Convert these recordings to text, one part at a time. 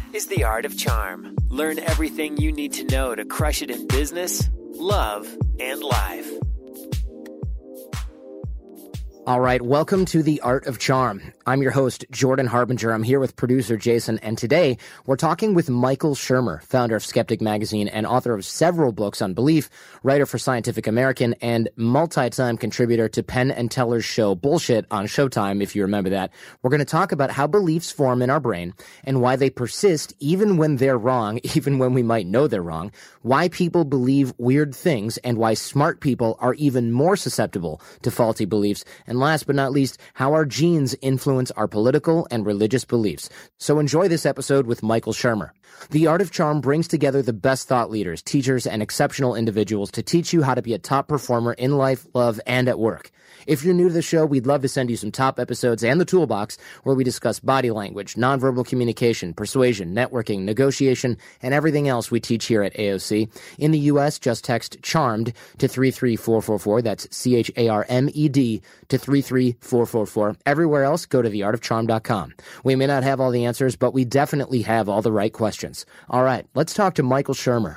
is The Art of Charm. Learn everything you need to know to crush it in business, love, and life. All right, welcome to The Art of Charm. I'm your host, Jordan Harbinger. I'm here with producer Jason, and today we're talking with Michael Shermer, founder of Skeptic Magazine and author of several books on belief, writer for Scientific American, and multi-time contributor to Penn and Teller's show Bullshit on Showtime, if you remember that. We're going to talk about how beliefs form in our brain and why they persist even when they're wrong, even when we might know they're wrong, why people believe weird things, and why smart people are even more susceptible to faulty beliefs, and last but not least, how our genes influence our political and religious beliefs. So enjoy this episode with Michael Shermer. The Art of Charm brings together the best thought leaders, teachers, and exceptional individuals to teach you how to be a top performer in life, love, and at work. If you're new to the show, we'd love to send you some top episodes and the toolbox where we discuss body language, nonverbal communication, persuasion, networking, negotiation, and everything else we teach here at AOC. In the U.S., just text CHARMED to 33444. That's CHARMED to 33444. Everywhere else, go to theartofcharm.com. We may not have all the answers, but we definitely have all the right questions. All right, let's talk to Michael Shermer.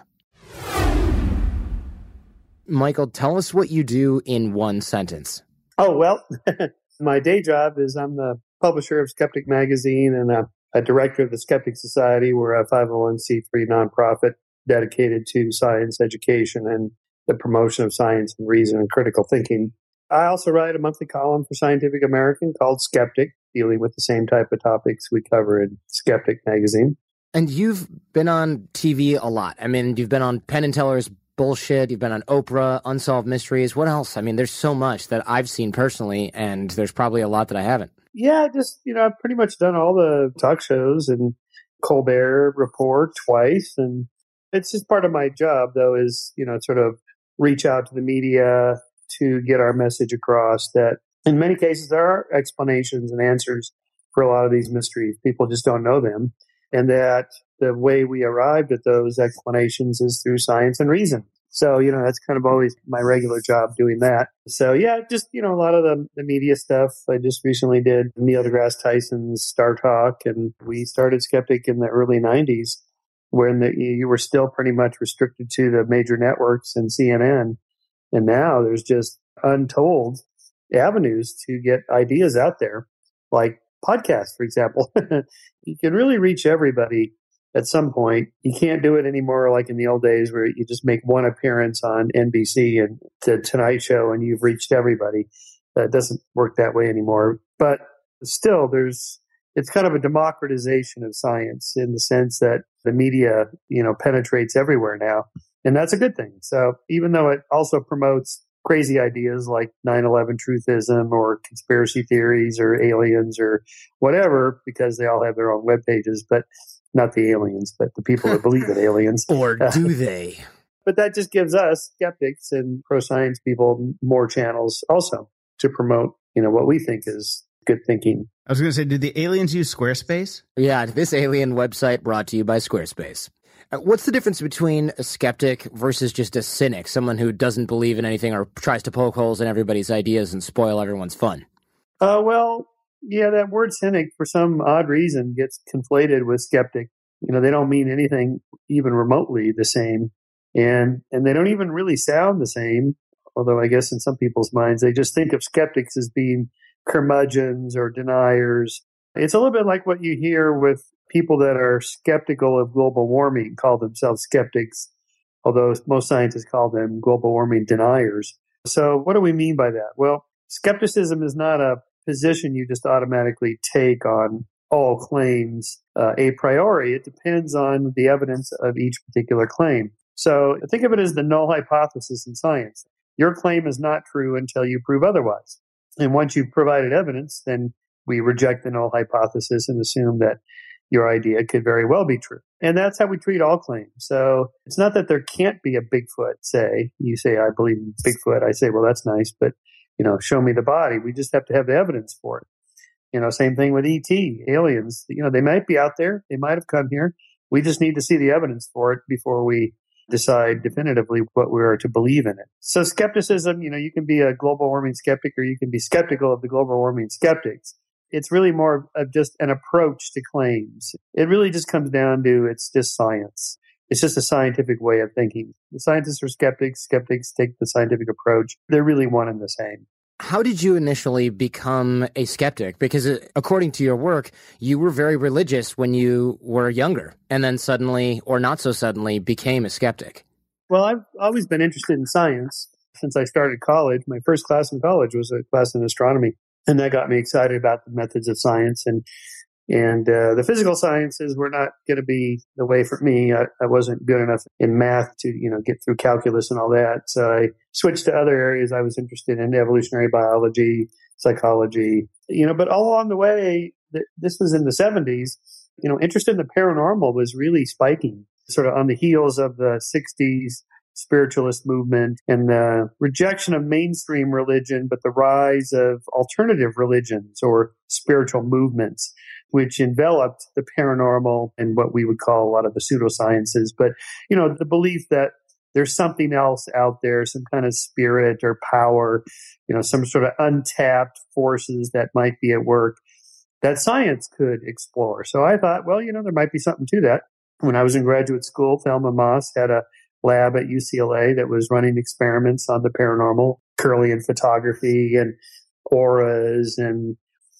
Michael, tell us what you do in one sentence. Oh, well, my day job is I'm the publisher of Skeptic Magazine and a director of the Skeptic Society. We're a 501c3 nonprofit dedicated to science education and the promotion of science and reason and critical thinking. I also write a monthly column for Scientific American called Skeptic, dealing with the same type of topics we cover in Skeptic Magazine. And you've been on TV a lot. I mean, you've been on Penn and Teller's Bullshit, you've been on Oprah, Unsolved Mysteries. What else? I mean, there's so much that I've seen personally, and there's probably a lot that I haven't. Yeah, I've pretty much done all the talk shows and Colbert Report twice. And it's just part of my job, though, is, sort of reach out to the media to get our message across that in many cases there are explanations and answers for a lot of these mysteries. People just don't know them. And that the way we arrived at those explanations is through science and reason. So, that's kind of always my regular job doing that. So, yeah, just, a lot of the media stuff. I just recently did Neil deGrasse Tyson's Star Talk, and we started Skeptic in the early 90s when you were still pretty much restricted to the major networks and CNN. And now there's just untold avenues to get ideas out there, like podcasts, for example. You can really reach everybody at some point. You can't do it anymore like in the old days where you just make one appearance on NBC and the Tonight Show and you've reached everybody. That doesn't work that way anymore. But still, it's kind of a democratization of science in the sense that the media, penetrates everywhere now. And that's a good thing. So even though it also promotes crazy ideas like 9/11 truthism or conspiracy theories or aliens or whatever, because they all have their own web pages, but not the aliens, but the people that believe in aliens. Or do they? But that just gives us skeptics and pro-science people more channels also to promote, what we think is good thinking. I was going to say, did the aliens use Squarespace? Yeah, this alien website brought to you by Squarespace. What's the difference between a skeptic versus just a cynic, someone who doesn't believe in anything or tries to poke holes in everybody's ideas and spoil everyone's fun? Well, yeah, that word cynic, for some odd reason, gets conflated with skeptic. They don't mean anything even remotely the same. And they don't even really sound the same, although I guess in some people's minds, they just think of skeptics as being curmudgeons or deniers. It's a little bit like what you hear with people that are skeptical of global warming, call themselves skeptics, although most scientists call them global warming deniers. So what do we mean by that? Well, skepticism is not a position you just automatically take on all claims a priori. It depends on the evidence of each particular claim. So think of it as the null hypothesis in science. Your claim is not true until you prove otherwise. And once you've provided evidence, then we reject the null hypothesis and assume that your idea could very well be true. And that's how we treat all claims. So it's not that there can't be a Bigfoot, say. You say, I believe in Bigfoot. I say, well, that's nice, but, show me the body. We just have to have the evidence for it. Same thing with ET, aliens. They might be out there. They might have come here. We just need to see the evidence for it before we decide definitively what we are to believe in it. So skepticism, you can be a global warming skeptic or you can be skeptical of the global warming skeptics. it's really more of just an approach to claims. It really just comes down to it's just science. It's just a scientific way of thinking. The scientists are skeptics. Skeptics take the scientific approach. They're really one and the same. How did you initially become a skeptic? Because according to your work, you were very religious when you were younger and then suddenly, or not so suddenly, became a skeptic. Well, I've always been interested in science since I started college. My first class in college was a class in astronomy, and that got me excited about the methods of science. And the physical sciences were not going to be the way for me. I wasn't good enough in math to, get through calculus and all that. So I switched to other areas I was interested in, evolutionary biology, psychology, but all along the way, this was in the 70s, interest in the paranormal was really spiking, sort of on the heels of the 60s spiritualist movement and the rejection of mainstream religion, but the rise of alternative religions or spiritual movements, which enveloped the paranormal and what we would call a lot of the pseudosciences. But, the belief that there's something else out there, some kind of spirit or power, some sort of untapped forces that might be at work that science could explore. So I thought, well, there might be something to that. When I was in graduate school, Thelma Moss had a lab at UCLA that was running experiments on the paranormal, Kirlian photography and auras and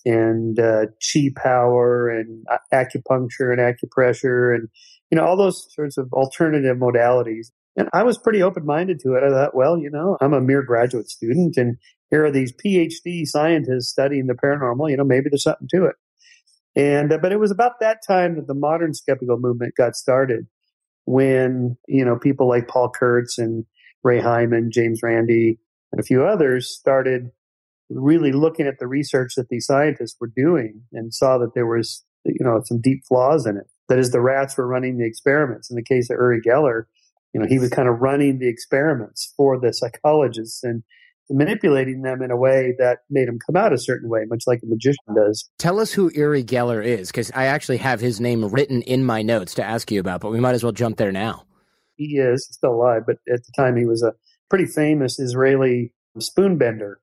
chi power and acupuncture and acupressure and, all those sorts of alternative modalities. And I was pretty open-minded to it. I thought, well, I'm a mere graduate student and here are these PhD scientists studying the paranormal. Maybe there's something to it. But it was about that time that the modern skeptical movement got started when, people like Paul Kurtz and Ray Hyman, James Randi, and a few others started really looking at the research that these scientists were doing and saw that there was, some deep flaws in it. That is, the rats were running the experiments. In the case of Uri Geller, he was kind of running the experiments for the psychologists and manipulating them in a way that made them come out a certain way, much like a magician does. Tell us who Uri Geller is, because I actually have his name written in my notes to ask you about, but we might as well jump there now. He is still alive, but at the time he was a pretty famous Israeli spoonbender.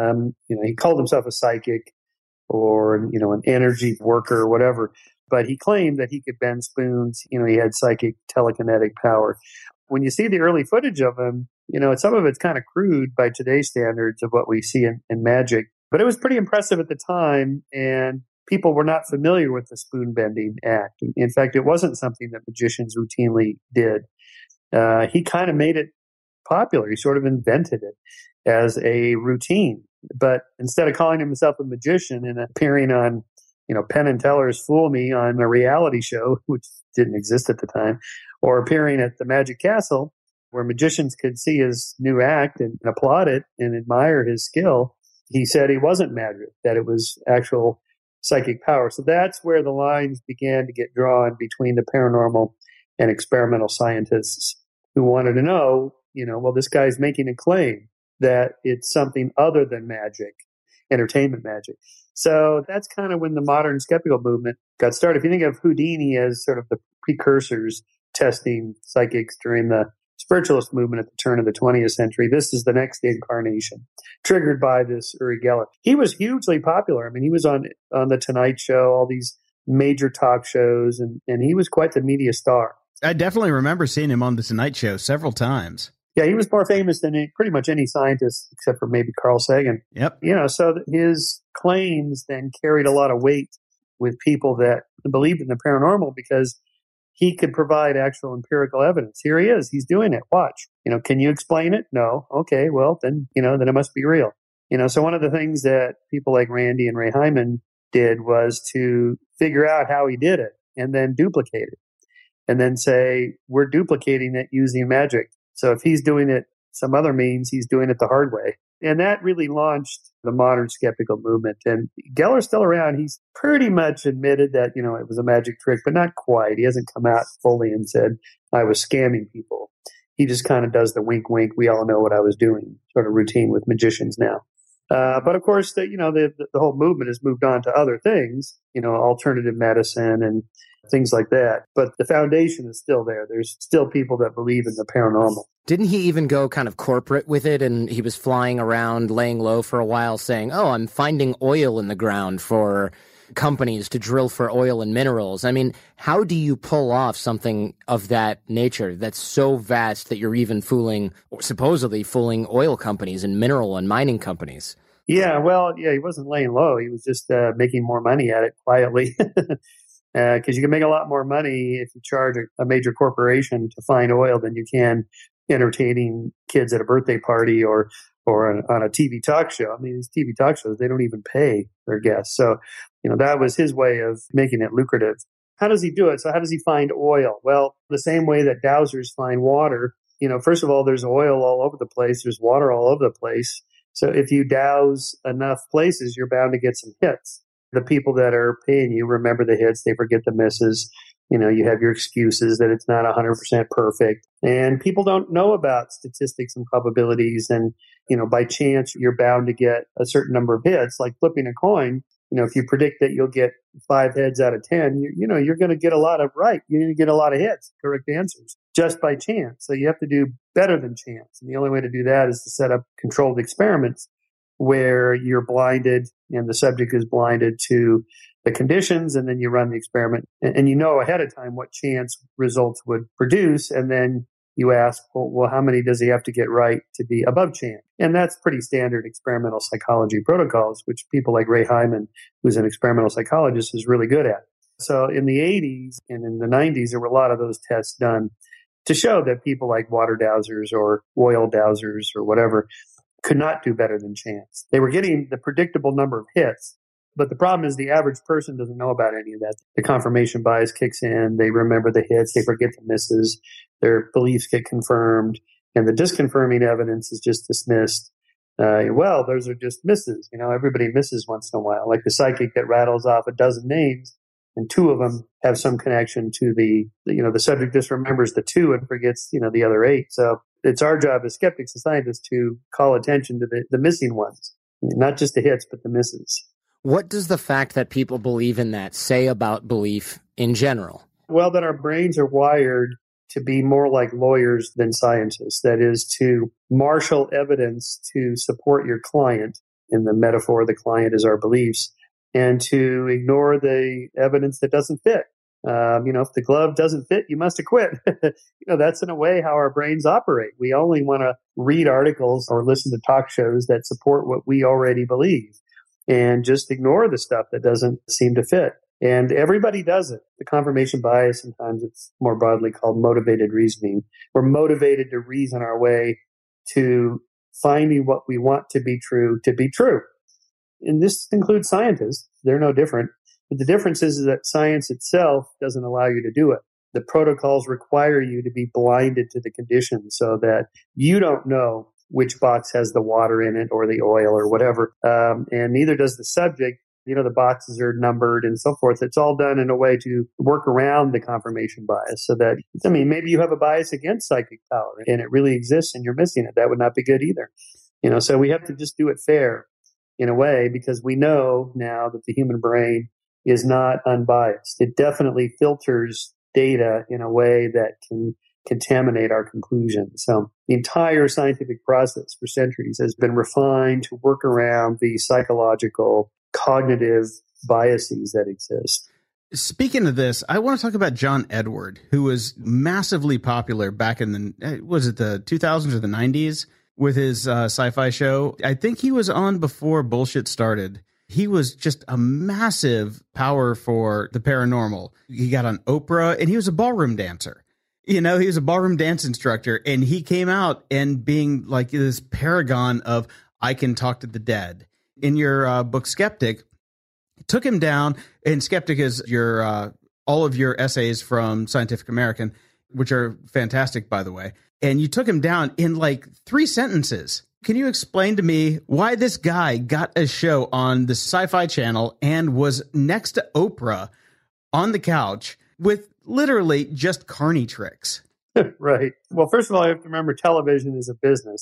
He called himself a psychic or, an energy worker or whatever, but he claimed that he could bend spoons. He had psychic telekinetic power. When you see the early footage of him, some of it's kind of crude by today's standards of what we see in magic, but it was pretty impressive at the time, and people were not familiar with the spoon bending act. In fact, it wasn't something that magicians routinely did. He kind of made it popular. He sort of invented it as a routine. But instead of calling himself a magician and appearing on, Penn and Teller's Fool Me on a reality show, which didn't exist at the time, or appearing at the Magic Castle, where magicians could see his new act and applaud it and admire his skill, he said he wasn't magic, that it was actual psychic power. So that's where the lines began to get drawn between the paranormal and experimental scientists who wanted to know, well, this guy's making a claim that it's something other than magic, entertainment magic. So that's kind of when the modern skeptical movement got started. If you think of Houdini as sort of the precursors testing psychics during the spiritualist movement at the turn of the 20th century, this is the next incarnation, triggered by this Uri Geller. He was hugely popular. I mean, he was on The Tonight Show, all these major talk shows, and he was quite the media star. I definitely remember seeing him on The Tonight Show several times. Yeah, he was more famous than pretty much any scientist except for maybe Carl Sagan. Yep. So his claims then carried a lot of weight with people that believed in the paranormal because he could provide actual empirical evidence. Here he is. He's doing it. Watch. Can you explain it? No. Okay. Well, then it must be real. So one of the things that people like Randi and Ray Hyman did was to figure out how he did it and then duplicate it and then say, we're duplicating it using magic. So if he's doing it some other means, he's doing it the hard way. And that really launched the modern skeptical movement. And Geller's still around. He's pretty much admitted that, it was a magic trick, but not quite. He hasn't come out fully and said, I was scamming people. He just kind of does the wink, wink. We all know what I was doing sort of routine with magicians now. But of course, the whole movement has moved on to other things, alternative medicine and things like that. But the foundation is still there. There's still people that believe in the paranormal. Didn't he even go kind of corporate with it? And he was flying around, laying low for a while, saying, "Oh, I'm finding oil in the ground for companies to drill for oil and minerals." I mean, how do you pull off something of that nature that's so vast that you're even supposedly fooling oil companies and mineral and mining companies? Yeah, well, he wasn't laying low. He was just making more money at it quietly. Because you can make a lot more money if you charge a major corporation to find oil than you can entertaining kids at a birthday party or on a TV talk show. I mean, these TV talk shows, they don't even pay their guests. So, that was his way of making it lucrative. How does he do it? So how does he find oil? Well, the same way that dowsers find water. First of all, there's oil all over the place. There's water all over the place. So if you douse enough places, you're bound to get some hits. The people that are paying you remember the hits. They forget the misses. You have your excuses that it's not 100% perfect. And people don't know about statistics and probabilities. And, by chance, you're bound to get a certain number of hits. Like flipping a coin, if you predict that you'll get 5 heads out of 10, you're going to get a lot of right. You're going to get a lot of hits, correct answers, just by chance. So you have to do better than chance. And the only way to do that is to set up controlled experiments where you're blinded and the subject is blinded to the conditions, and then you run the experiment and you know ahead of time what chance results would produce. And then you ask, well, how many does he have to get right to be above chance? And that's pretty standard experimental psychology protocols, which people like Ray Hyman, who's an experimental psychologist, is really good at. So in the 80s and in the 90s, there were a lot of those tests done to show that people like water dowsers or oil dowsers or whatever could not do better than chance. They were getting the predictable number of hits. But the problem is the average person doesn't know about any of that. The confirmation bias kicks in. They remember the hits. They forget the misses. Their beliefs get confirmed. And the disconfirming evidence is just dismissed. Well, those are just misses. Everybody misses once in a while. Like the psychic that rattles off a dozen names, and 2 of them have some connection to the subject just remembers the 2 and forgets, the other 8. So it's our job as skeptics and scientists to call attention to the missing ones, not just the hits, but the misses. What does the fact that people believe in that say about belief in general? Well, that our brains are wired to be more like lawyers than scientists. That is, to marshal evidence to support your client. In the metaphor, the client is our beliefs, and to ignore the evidence that doesn't fit. If the glove doesn't fit, you must acquit. That's in a way how our brains operate. We only want to read articles or listen to talk shows that support what we already believe, and just ignore the stuff that doesn't seem to fit. And everybody does it. The confirmation bias, sometimes it's more broadly called motivated reasoning. We're motivated to reason our way to finding what we want to be true. And this includes scientists. They're no different. But the difference is that science itself doesn't allow you to do it. The protocols require you to be blinded to the conditions so that you don't know which box has the water in it or the oil or whatever. And neither does the subject. The boxes are numbered and so forth. It's all done in a way to work around the confirmation bias so that, maybe you have a bias against psychic power and it really exists and you're missing it. That would not be good either. So we have to just do it fair in a way, because we know now that the human brain is not unbiased. It definitely filters data in a way that can contaminate our conclusions. So the entire scientific process for centuries has been refined to work around the psychological, cognitive biases that exist. Speaking of this, I want to talk about John Edward, who was massively popular back in the 2000s or the 90s with his sci-fi show. I think he was on before bullshit started. He was just a massive power for the paranormal. He got on Oprah, and he was a ballroom dancer. He was a ballroom dance instructor, and he came out and being like this paragon of, I can talk to the dead. In your book, Skeptic, took him down, and Skeptic is your all of your essays from Scientific American, which are fantastic, by the way. And you took him down in like 3 sentences. Can you explain to me why this guy got a show on the Sci-Fi Channel and was next to Oprah on the couch with literally just carny tricks? Right. Well, first of all, you have to remember television is a business.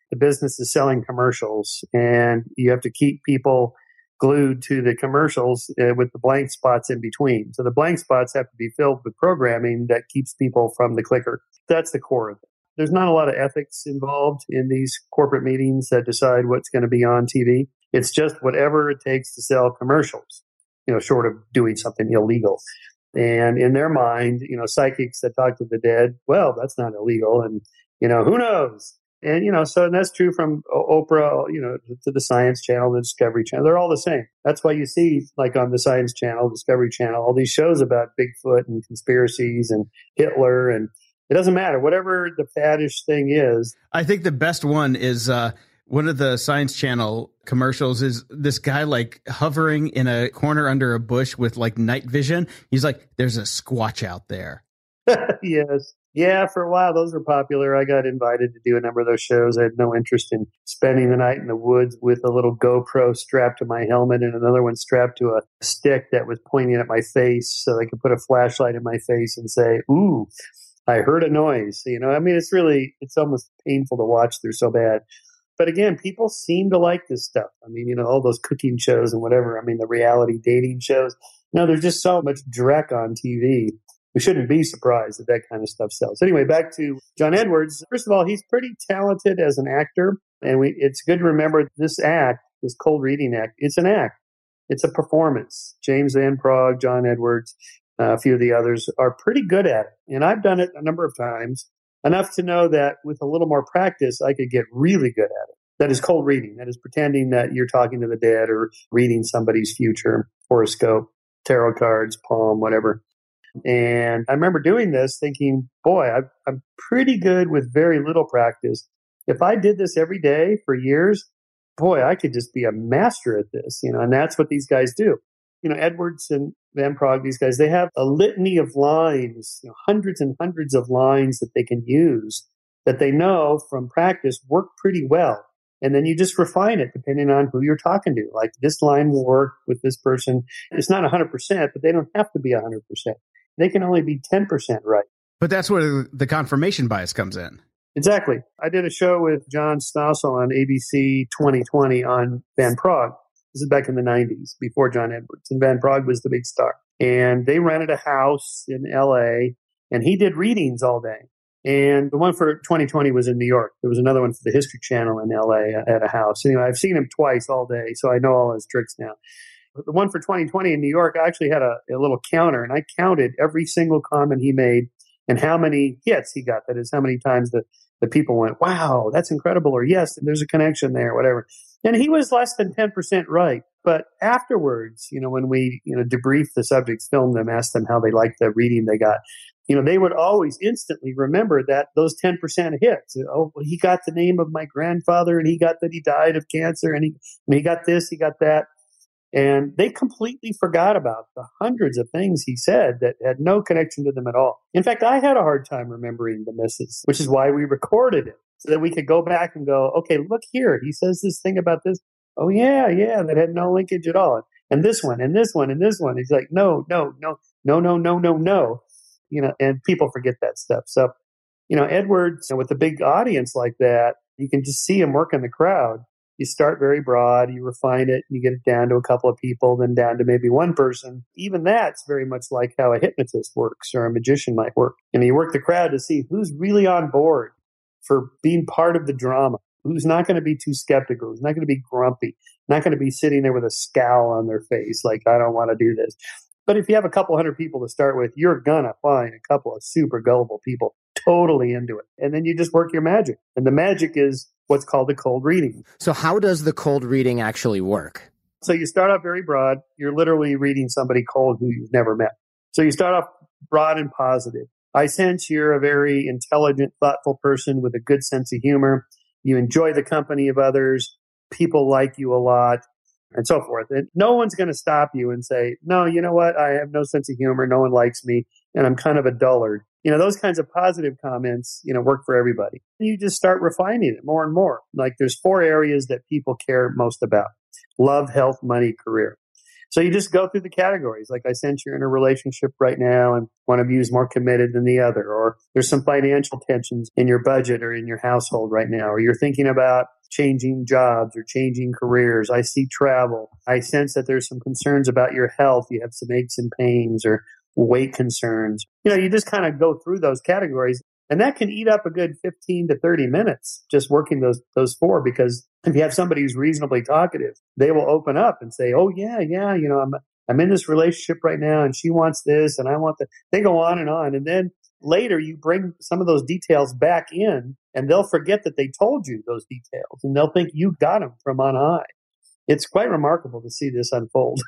the business is selling commercials, and you have to keep people glued to the commercials with the blank spots in between. So the blank spots have to be filled with programming that keeps people from the clicker. That's the core of it. There's not a lot of ethics involved in these corporate meetings that decide what's going to be on TV. It's just whatever it takes to sell commercials, short of doing something illegal. And in their mind, psychics that talk to the dead, well, that's not illegal. And, who knows? And, so that's true from Oprah, to the Science Channel, the Discovery Channel. They're all the same. That's why you see, like on the Science Channel, Discovery Channel, all these shows about Bigfoot and conspiracies and Hitler. And it doesn't matter. Whatever the faddish thing is. I think the best one is one of the Science Channel commercials is this guy like hovering in a corner under a bush with like night vision. He's like, there's a Squatch out there. Yes. Yeah, for a while, those were popular. I got invited to do a number of those shows. I had no interest in spending the night in the woods with a little GoPro strapped to my helmet and another one strapped to a stick that was pointing at my face so they could put a flashlight in my face and say, ooh, I heard a noise. It's almost painful to watch. They're so bad. But again, people seem to like this stuff. All those cooking shows and whatever. The reality dating shows. There's just so much dreck on TV. We shouldn't be surprised that kind of stuff sells. Anyway, back to John Edwards. First of all, he's pretty talented as an actor. And it's good to remember this act, this cold reading act, it's an act. It's a performance. James Van Praagh, John Edwards, a few of the others are pretty good at it. And I've done it a number of times, enough to know that with a little more practice, I could get really good at it. That is cold reading. That is pretending that you're talking to the dead or reading somebody's future, horoscope, tarot cards, palm, whatever. And I remember doing this thinking, boy, I'm pretty good with very little practice. If I did this every day for years, boy, I could just be a master at this, and that's what these guys do. Edwards and Van Praagh, these guys, they have a litany of lines, hundreds and hundreds of lines that they can use that they know from practice work pretty well. And then you just refine it depending on who you're talking to. Like this line will work with this person. It's not 100%, but they don't have to be 100%. They can only be 10% right. But that's where the confirmation bias comes in. Exactly. I did a show with John Stossel on ABC 2020 on Van Praagh. This is back in the 90s, before John Edwards. And Van Praagh was the big star. And they rented a house in LA, and he did readings all day. And the one for 2020 was in New York. There was another one for the History Channel in LA at a house. Anyway, I've seen him twice all day, so I know all his tricks now. But the one for 2020 in New York, I actually had a little counter, and I counted every single comment he made and how many hits he got. That is, how many times the people went, wow, that's incredible, or yes, there's a connection there, whatever. And he was less than 10% right. But afterwards, when we, debriefed the subjects, filmed them, asked them how they liked the reading they got, they would always instantly remember that those 10% hits. Oh, well, he got the name of my grandfather, and he got that he died of cancer, and he got this, he got that. And they completely forgot about the hundreds of things he said that had no connection to them at all. In fact, I had a hard time remembering the misses, which is why we recorded it, so that we could go back and go, okay, look here. He says this thing about this. Oh, yeah, that had no linkage at all. And this one, and this one, and this one. He's like, no. And people forget that stuff. So, Edwards, with a big audience like that, you can just see him work in the crowd. You start very broad, you refine it, and you get it down to a couple of people, then down to maybe one person. Even that's very much like how a hypnotist works or a magician might work. You work the crowd to see who's really on board for being part of the drama, who's not going to be too skeptical, who's not going to be grumpy, not going to be sitting there with a scowl on their face like, I don't want to do this. But if you have a couple hundred people to start with, you're going to find a couple of super gullible people totally into it. And then you just work your magic. And the magic is what's called the cold reading. So how does the cold reading actually work? So you start off very broad. You're literally reading somebody cold who you've never met. So you start off broad and positive. I sense you're a very intelligent, thoughtful person with a good sense of humor. You enjoy the company of others. People like you a lot, and so forth. And no one's going to stop you and say, no, you know what? I have no sense of humor. No one likes me, and I'm kind of a dullard. Those kinds of positive comments, work for everybody. You just start refining it more and more. Like there's 4 areas that people care most about: love, health, money, career. So you just go through the categories. Like I sense you're in a relationship right now and one of you is more committed than the other, or there's some financial tensions in your budget or in your household right now, or you're thinking about changing jobs or changing careers. I see travel. I sense that there's some concerns about your health. You have some aches and pains or weight concerns. You just kind of go through those categories. And that can eat up a good 15 to 30 minutes just working those four, because if you have somebody who's reasonably talkative, they will open up and say, oh, yeah, I'm in this relationship right now and she wants this and I want that. They go on. And then later you bring some of those details back in and they'll forget that they told you those details and they'll think you got them from on high. It's quite remarkable to see this unfold.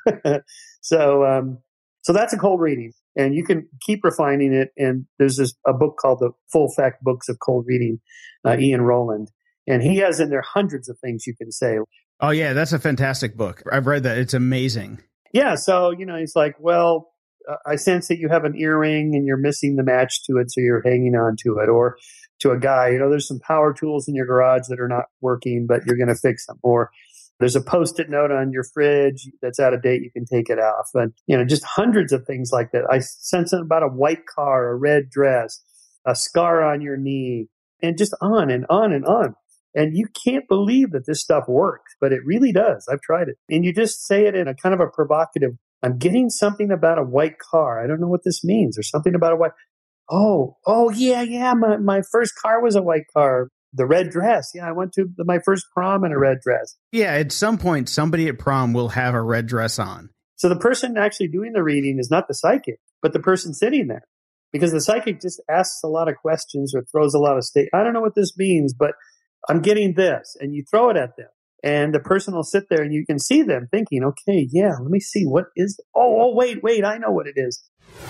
So that's a cold reading, and you can keep refining it. And there's a book called The Full Fact Books of Cold Reading, Ian Rowland, and he has in there hundreds of things you can say. Oh yeah, that's a fantastic book. I've read that. It's amazing. Yeah. So, he's like, well, I sense that you have an earring and you're missing the match to it. So you're hanging on to it. Or to a guy, there's some power tools in your garage that are not working, but you're going to fix them. Or there's a Post-it note on your fridge that's out of date. You can take it off. And, just hundreds of things like that. I sense something about a white car, a red dress, a scar on your knee, and just on and on and on. And you can't believe that this stuff works, but it really does. I've tried it. And you just say it in a kind of a provocative, I'm getting something about a white car. I don't know what this means. There's something about a white. Oh, yeah. My first car was a white car. The red dress. Yeah, I went to my first prom in a red dress. Yeah, at some point, somebody at prom will have a red dress on. So the person actually doing the reading is not the psychic, but the person sitting there. Because the psychic just asks a lot of questions or throws a lot of I don't know what this means, but I'm getting this. And you throw it at them. And the person will sit there and you can see them thinking, okay, yeah, let me see. What is it? Oh, wait, I know what it is.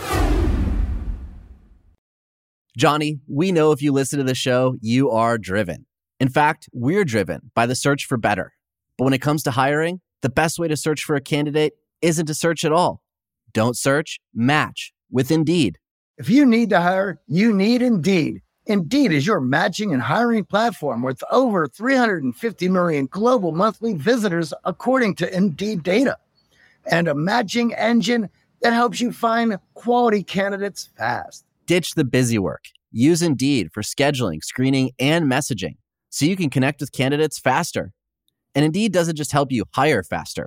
Johnny, we know if you listen to the show, you are driven. In fact, we're driven by the search for better. But when it comes to hiring, the best way to search for a candidate isn't to search at all. Don't search, match with Indeed. If you need to hire, you need Indeed. Indeed is your matching and hiring platform with over 350 million global monthly visitors, according to Indeed data. And a matching engine that helps you find quality candidates fast. Ditch the busy work. Use Indeed for scheduling, screening, and messaging so you can connect with candidates faster. And Indeed doesn't just help you hire faster.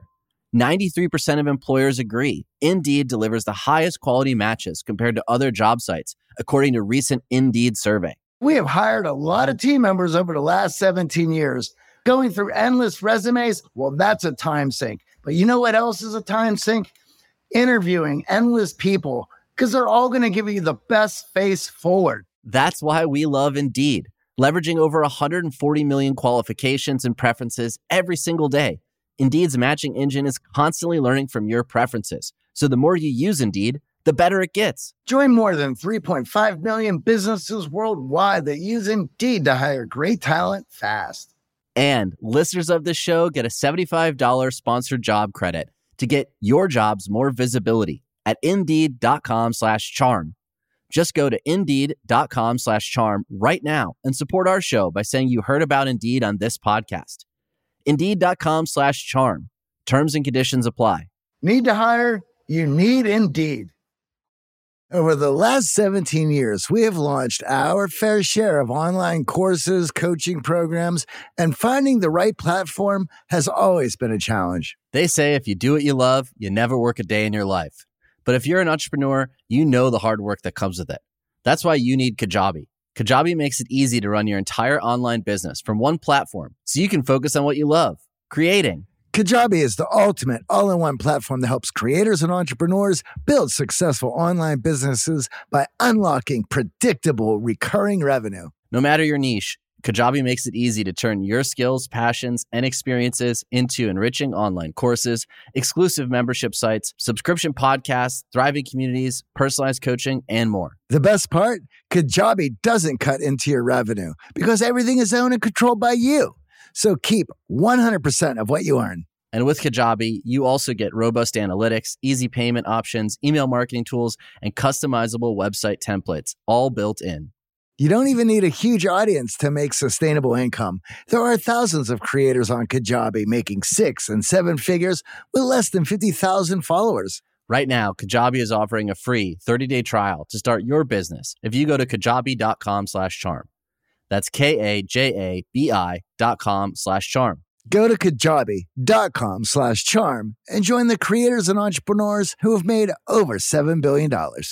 93% of employers agree Indeed delivers the highest quality matches compared to other job sites, according to a recent Indeed survey. We have hired a lot of team members over the last 17 years. Going through endless resumes, well, that's a time sink. But you know what else is a time sink? Interviewing endless people, because they're all going to give you the best face forward. That's why we love Indeed, leveraging over 140 million qualifications and preferences every single day. Indeed's matching engine is constantly learning from your preferences. So the more you use Indeed, the better it gets. Join more than 3.5 million businesses worldwide that use Indeed to hire great talent fast. And listeners of this show get a $75 sponsored job credit to get your jobs more visibility at Indeed.com/charm. Just go to Indeed.com/charm right now and support our show by saying you heard about Indeed on this podcast. Indeed.com/charm. Terms and conditions apply. Need to hire? You need Indeed. Over the last 17 years, we have launched our fair share of online courses, coaching programs, and finding the right platform has always been a challenge. They say if you do what you love, you never work a day in your life. But if you're an entrepreneur, you know the hard work that comes with it. That's why you need Kajabi. Kajabi makes it easy to run your entire online business from one platform so you can focus on what you love, creating. Kajabi is the ultimate all-in-one platform that helps creators and entrepreneurs build successful online businesses by unlocking predictable, recurring revenue. No matter your niche, Kajabi makes it easy to turn your skills, passions, and experiences into enriching online courses, exclusive membership sites, subscription podcasts, thriving communities, personalized coaching, and more. The best part? Kajabi doesn't cut into your revenue because everything is owned and controlled by you. So keep 100% of what you earn. And with Kajabi, you also get robust analytics, easy payment options, email marketing tools, and customizable website templates, all built in. You don't even need a huge audience to make sustainable income. There are thousands of creators on Kajabi making 6 and 7 figures with less than 50,000 followers. Right now, Kajabi is offering a free 30-day trial to start your business if you go to kajabi.com/charm. That's KAJABI.com/charm. Go to kajabi.com/charm and join the creators and entrepreneurs who have made over $7 billion.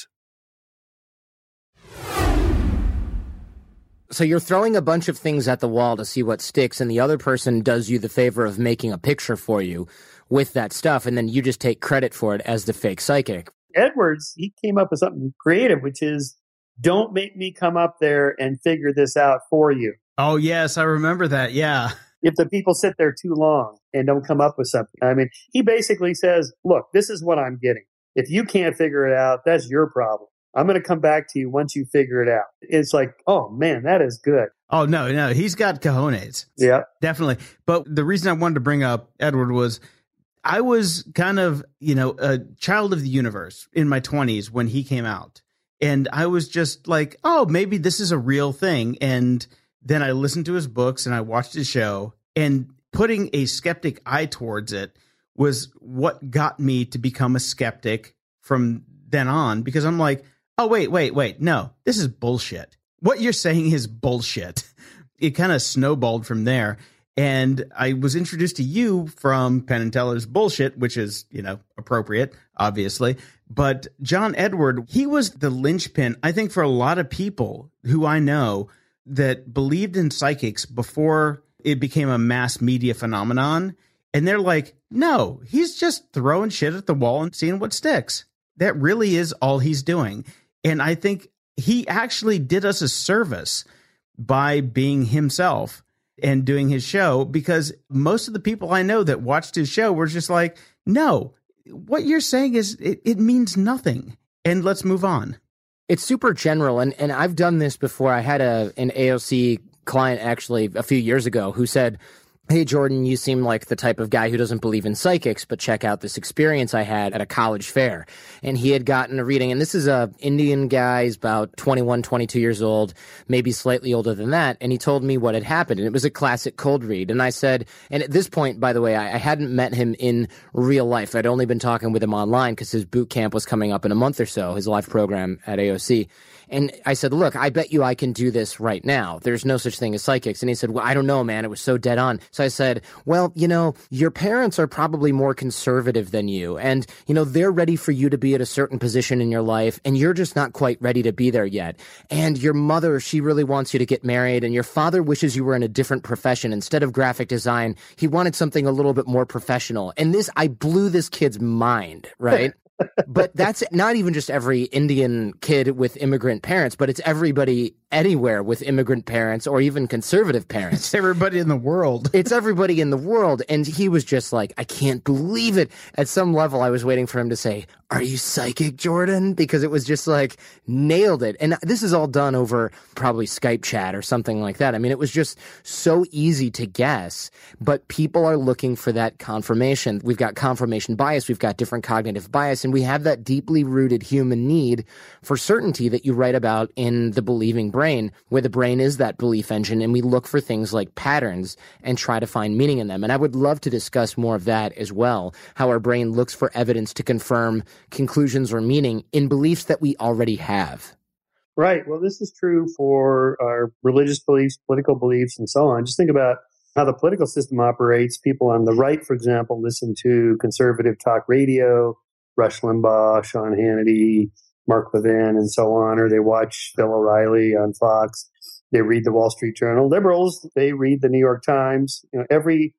So you're throwing a bunch of things at the wall to see what sticks, and the other person does you the favor of making a picture for you with that stuff, and then you just take credit for it as the fake psychic. Edwards, he came up with something creative, which is, don't make me come up there and figure this out for you. Oh, yes, I remember that, yeah. If the people sit there too long and don't come up with something. I mean, he basically says, look, this is what I'm getting. If you can't figure it out, that's your problem. I'm going to come back to you once you figure it out. It's like, oh, man, that is good. Oh, no, he's got cojones. Yeah. Definitely. But the reason I wanted to bring up Edward was I was kind of, a child of the universe in my 20s when he came out. And I was just like, oh, maybe this is a real thing. And then I listened to his books and I watched his show, and putting a skeptic eye towards it was what got me to become a skeptic from then on, because I'm like, oh, wait. No, this is bullshit. What you're saying is bullshit. It kind of snowballed from there. And I was introduced to you from Penn and Teller's bullshit, which is, appropriate, obviously. But John Edward, he was the linchpin, I think, for a lot of people who I know that believed in psychics before it became a mass media phenomenon. And they're like, no, he's just throwing shit at the wall and seeing what sticks. That really is all he's doing. And I think he actually did us a service by being himself and doing his show, because most of the people I know that watched his show were just like, no, what you're saying is it means nothing. And let's move on. It's super general. And I've done this before. I had an AOC client actually a few years ago who said, hey, Jordan, you seem like the type of guy who doesn't believe in psychics, but check out this experience I had at a college fair. And he had gotten a reading, and this is a Indian guy, he's about 21, 22 years old, maybe slightly older than that. And he told me what had happened, and it was a classic cold read. And I said, and at this point, by the way, I hadn't met him in real life. I'd only been talking with him online because his boot camp was coming up in a month or so, his live program at AOC. And I said, look, I bet you I can do this right now. There's no such thing as psychics. And he said, well, I don't know, man. It was so dead on. So I said, well, your parents are probably more conservative than you. And, they're ready for you to be at a certain position in your life. And you're just not quite ready to be there yet. And your mother, she really wants you to get married. And your father wishes you were in a different profession. Instead of graphic design, he wanted something a little bit more professional. And I blew this kid's mind, right? But that's not even just every Indian kid with immigrant parents, but it's everybody anywhere with immigrant parents or even conservative parents. It's everybody in the world. It's everybody in the world. And he was just like, I can't believe it. At some level, I was waiting for him to say, are you psychic, Jordan? Because it was just like, nailed it. And this is all done over probably Skype chat or something like that. I mean, it was just so easy to guess, but people are looking for that confirmation. We've got confirmation bias. We've got different cognitive bias, and we have that deeply rooted human need for certainty that you write about in The Believing Brain, where the brain is that belief engine, and we look for things like patterns and try to find meaning in them. And I would love to discuss more of that as well, how our brain looks for evidence to confirm conclusions or meaning in beliefs that we already have. Right. Well, this is true for our religious beliefs, political beliefs, and so on. Just think about how the political system operates. People on the right, for example, listen to conservative talk radio, Rush Limbaugh, Sean Hannity, Mark Levin, and so on, or they watch Bill O'Reilly on Fox. They read the Wall Street Journal. Liberals, they read the New York Times. Every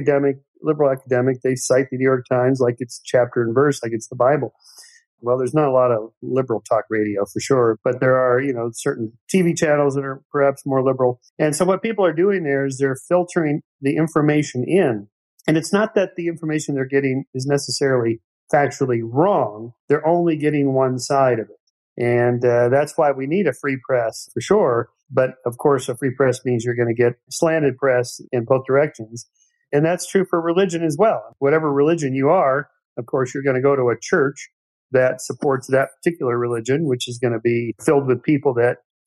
liberal academic, they cite the New York Times like it's chapter and verse, like it's the Bible. Well, there's not a lot of liberal talk radio for sure, but there are, certain TV channels that are perhaps more liberal. And so what people are doing there is they're filtering the information in. And it's not that the information they're getting is necessarily factually wrong. They're only getting one side of it. And that's why we need a free press for sure. But of course, a free press means you're going to get slanted press in both directions. And that's true for religion as well. Whatever religion you are, of course, you're going to go to a church that supports that particular religion, which is going to be filled with people that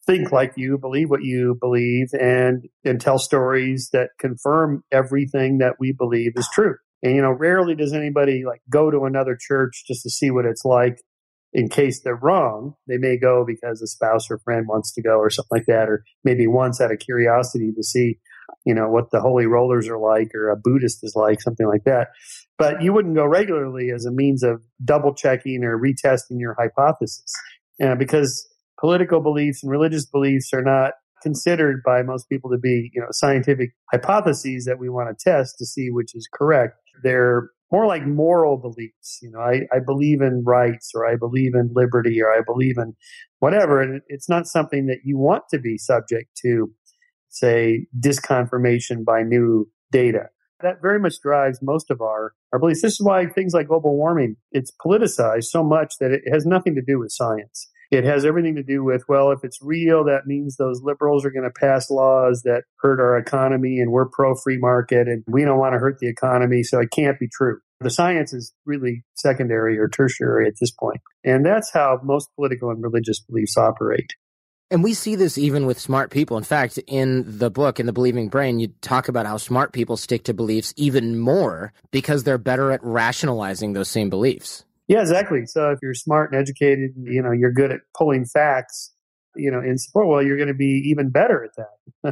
think like you, believe what you believe, and tell stories that confirm everything that we believe is true. And, rarely does anybody like go to another church just to see what it's like in case they're wrong. They may go because a spouse or friend wants to go or something like that, or maybe once out of curiosity to see, what the holy rollers are like or a Buddhist is like, something like that. But you wouldn't go regularly as a means of double checking or retesting your hypothesis, because political beliefs and religious beliefs are not considered by most people to be, scientific hypotheses that we want to test to see which is correct. They're more like moral beliefs. I believe in rights, or I believe in liberty, or I believe in whatever. And it's not something that you want to be subject to, say, disconfirmation by new data. That very much drives most of our beliefs. This is why things like global warming, it's politicized so much that it has nothing to do with science. It has everything to do with, well, if it's real, that means those liberals are going to pass laws that hurt our economy, and we're pro-free market, and we don't want to hurt the economy, so it can't be true. The science is really secondary or tertiary at this point. And that's how most political and religious beliefs operate. And we see this even with smart people. In fact, in the book, in The Believing Brain, you talk about how smart people stick to beliefs even more because they're better at rationalizing those same beliefs. Yeah, exactly. So if you're smart and educated, you're good at pulling facts, in support, well, you're going to be even better at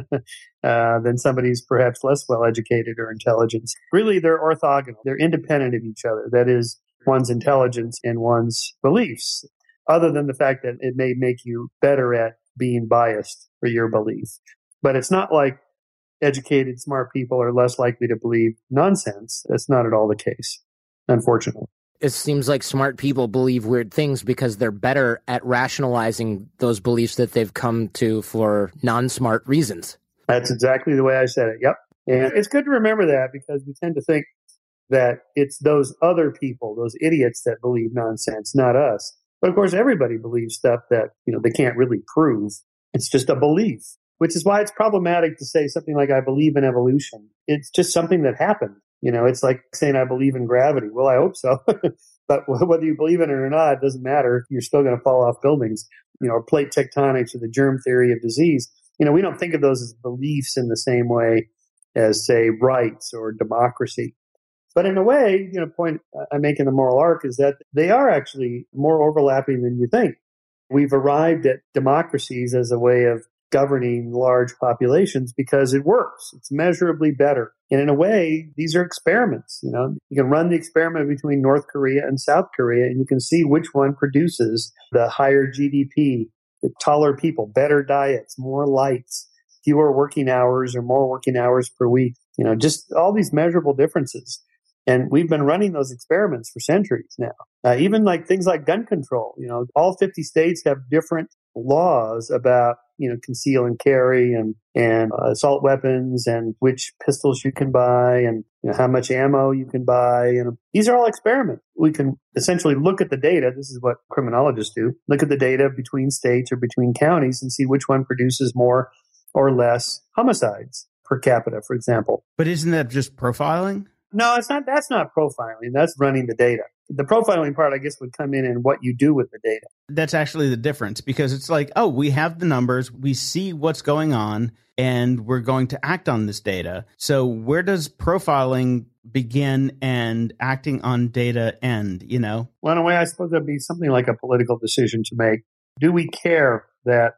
that than somebody who's perhaps less well educated or intelligent. Really, they're orthogonal. They're independent of each other. That is, one's intelligence and one's beliefs, other than the fact that it may make you better at being biased for your belief. But it's not like educated, smart people are less likely to believe nonsense. That's not at all the case, unfortunately. It seems like smart people believe weird things because they're better at rationalizing those beliefs that they've come to for non-smart reasons. That's exactly the way I said it. Yep. And it's good to remember that, because we tend to think that it's those other people, those idiots, that believe nonsense, not us. But of course, everybody believes stuff that, they can't really prove. It's just a belief, which is why it's problematic to say something like, I believe in evolution. It's just something that happened. It's like saying I believe in gravity. Well, I hope so. But whether you believe in it or not, it doesn't matter. You're still going to fall off buildings, or plate tectonics, or the germ theory of disease. We don't think of those as beliefs in the same way as, say, rights or democracy. But in a way, point I make in The Moral Arc is that they are actually more overlapping than you think. We've arrived at democracies as a way of governing large populations because it works. It's measurably better. And in a way, these are experiments. You can run the experiment between North Korea and South Korea, and you can see which one produces the higher GDP, the taller people, better diets, more lights, fewer working hours or more working hours per week. Just all these measurable differences. And we've been running those experiments for centuries now. Even like things like gun control. All 50 states have different laws about, conceal and carry and assault weapons, and which pistols you can buy, and how much ammo you can buy. These are all experiments. We can essentially look at the data. This is what criminologists do. Look at the data between states or between counties and see which one produces more or less homicides per capita, for example. But isn't that just profiling? No, it's not. That's not profiling. That's running the data. The profiling part, I guess, would come in and what you do with the data. That's actually the difference, because it's like, oh, we have the numbers, we see what's going on, and we're going to act on this data. So where does profiling begin and acting on data end, Well, in a way, I suppose that'd be something like a political decision to make. Do we care that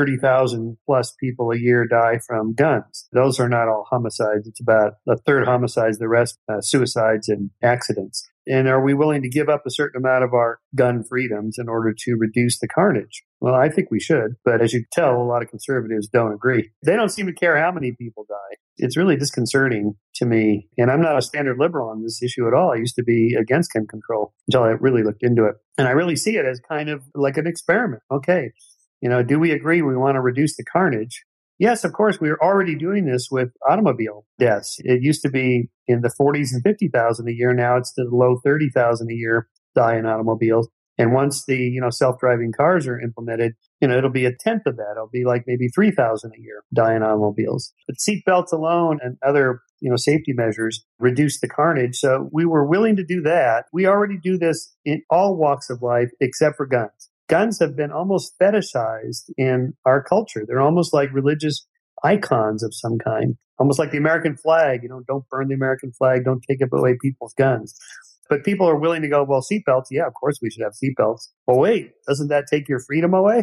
30,000 plus people a year die from guns? Those are not all homicides. It's about a third homicides, the rest suicides and accidents. And are we willing to give up a certain amount of our gun freedoms in order to reduce the carnage? Well, I think we should. But as you can tell, a lot of conservatives don't agree. They don't seem to care how many people die. It's really disconcerting to me. And I'm not a standard liberal on this issue at all. I used to be against gun control until I really looked into it. And I really see it as kind of like an experiment. Okay, do we agree we want to reduce the carnage? Yes, of course, we are already doing this with automobile deaths. It used to be in the 40s and 50,000 a year. Now it's to the low 30,000 a year die in automobiles. And once the, self-driving cars are implemented, it'll be a tenth of that. It'll be like maybe 3,000 a year die in automobiles. But seat belts alone and other, safety measures reduce the carnage. So we were willing to do that. We already do this in all walks of life except for guns. guns have been almost fetishized in our culture. They're almost like religious icons of some kind, almost like the American flag. Don't burn the American flag. Don't take away people's guns. But people are willing to go, well, seatbelts, yeah, of course we should have seatbelts. Well, wait, doesn't that take your freedom away?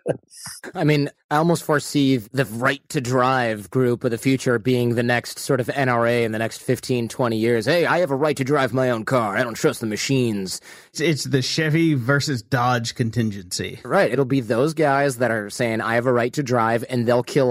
I mean, I almost foresee the right to drive group of the future being the next sort of NRA in the next 15, 20 years. Hey, I have a right to drive my own car. I don't trust the machines. It's the Chevy versus Dodge contingency. Right. It'll be those guys that are saying, I have a right to drive, and they'll kill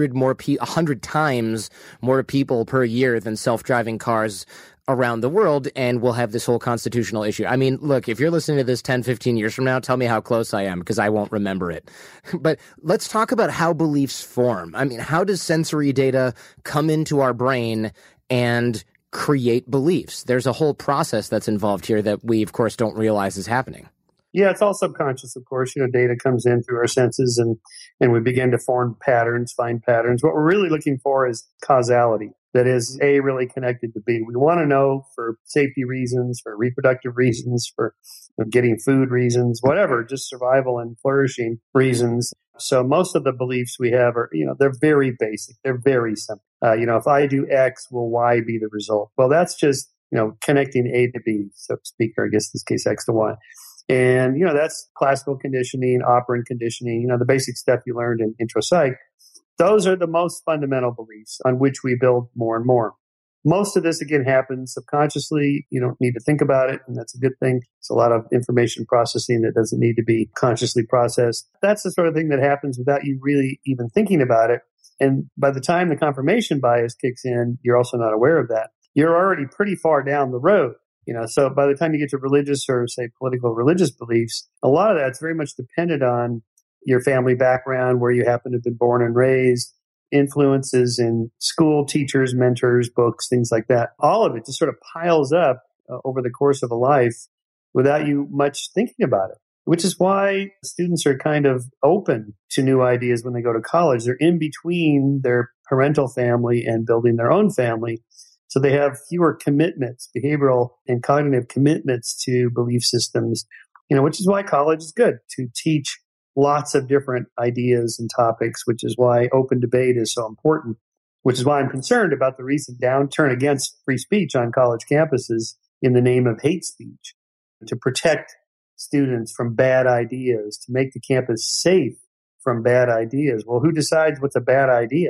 100 times more people per year than self-driving cars around the world, and we'll have this whole constitutional issue. I mean, look, if you're listening to this 10, 15 years from now, tell me how close I am, because I won't remember it. But let's talk about how beliefs form. I mean, how does sensory data come into our brain and create beliefs? There's a whole process that's involved here that we, of course, don't realize is happening. Yeah, it's all subconscious, of course. Data comes in through our senses, and we begin to form patterns, find patterns. What we're really looking for is causality. That is, A, really connected to B. We want to know for safety reasons, for reproductive reasons, for getting food reasons, whatever, just survival and flourishing reasons. So most of the beliefs we have are, they're very basic. They're very simple. If I do X, will Y be the result? Well, that's just, connecting A to B, so to speak, or I guess in this case, X to Y. And, that's classical conditioning, operant conditioning, the basic stuff you learned in intro psych. Those are the most fundamental beliefs on which we build more and more. Most of this, again, happens subconsciously. You don't need to think about it, and that's a good thing. It's a lot of information processing that doesn't need to be consciously processed. That's the sort of thing that happens without you really even thinking about it. And by the time the confirmation bias kicks in, you're also not aware of that. You're already pretty far down the road. So by the time you get to religious or, say, political religious beliefs, a lot of that's very much dependent on your family background, where you happen to have been born and raised, influences in school, teachers, mentors, books, things like that. All of it just sort of piles up over the course of a life without you much thinking about it, which is why students are kind of open to new ideas when they go to college. They're in between their parental family and building their own family. So they have fewer commitments, behavioral and cognitive commitments to belief systems, which is why college is good, to teach lots of different ideas and topics, which is why open debate is so important, which is why I'm concerned about the recent downturn against free speech on college campuses in the name of hate speech. To protect students from bad ideas, to make the campus safe from bad ideas. Well, who decides what's a bad idea?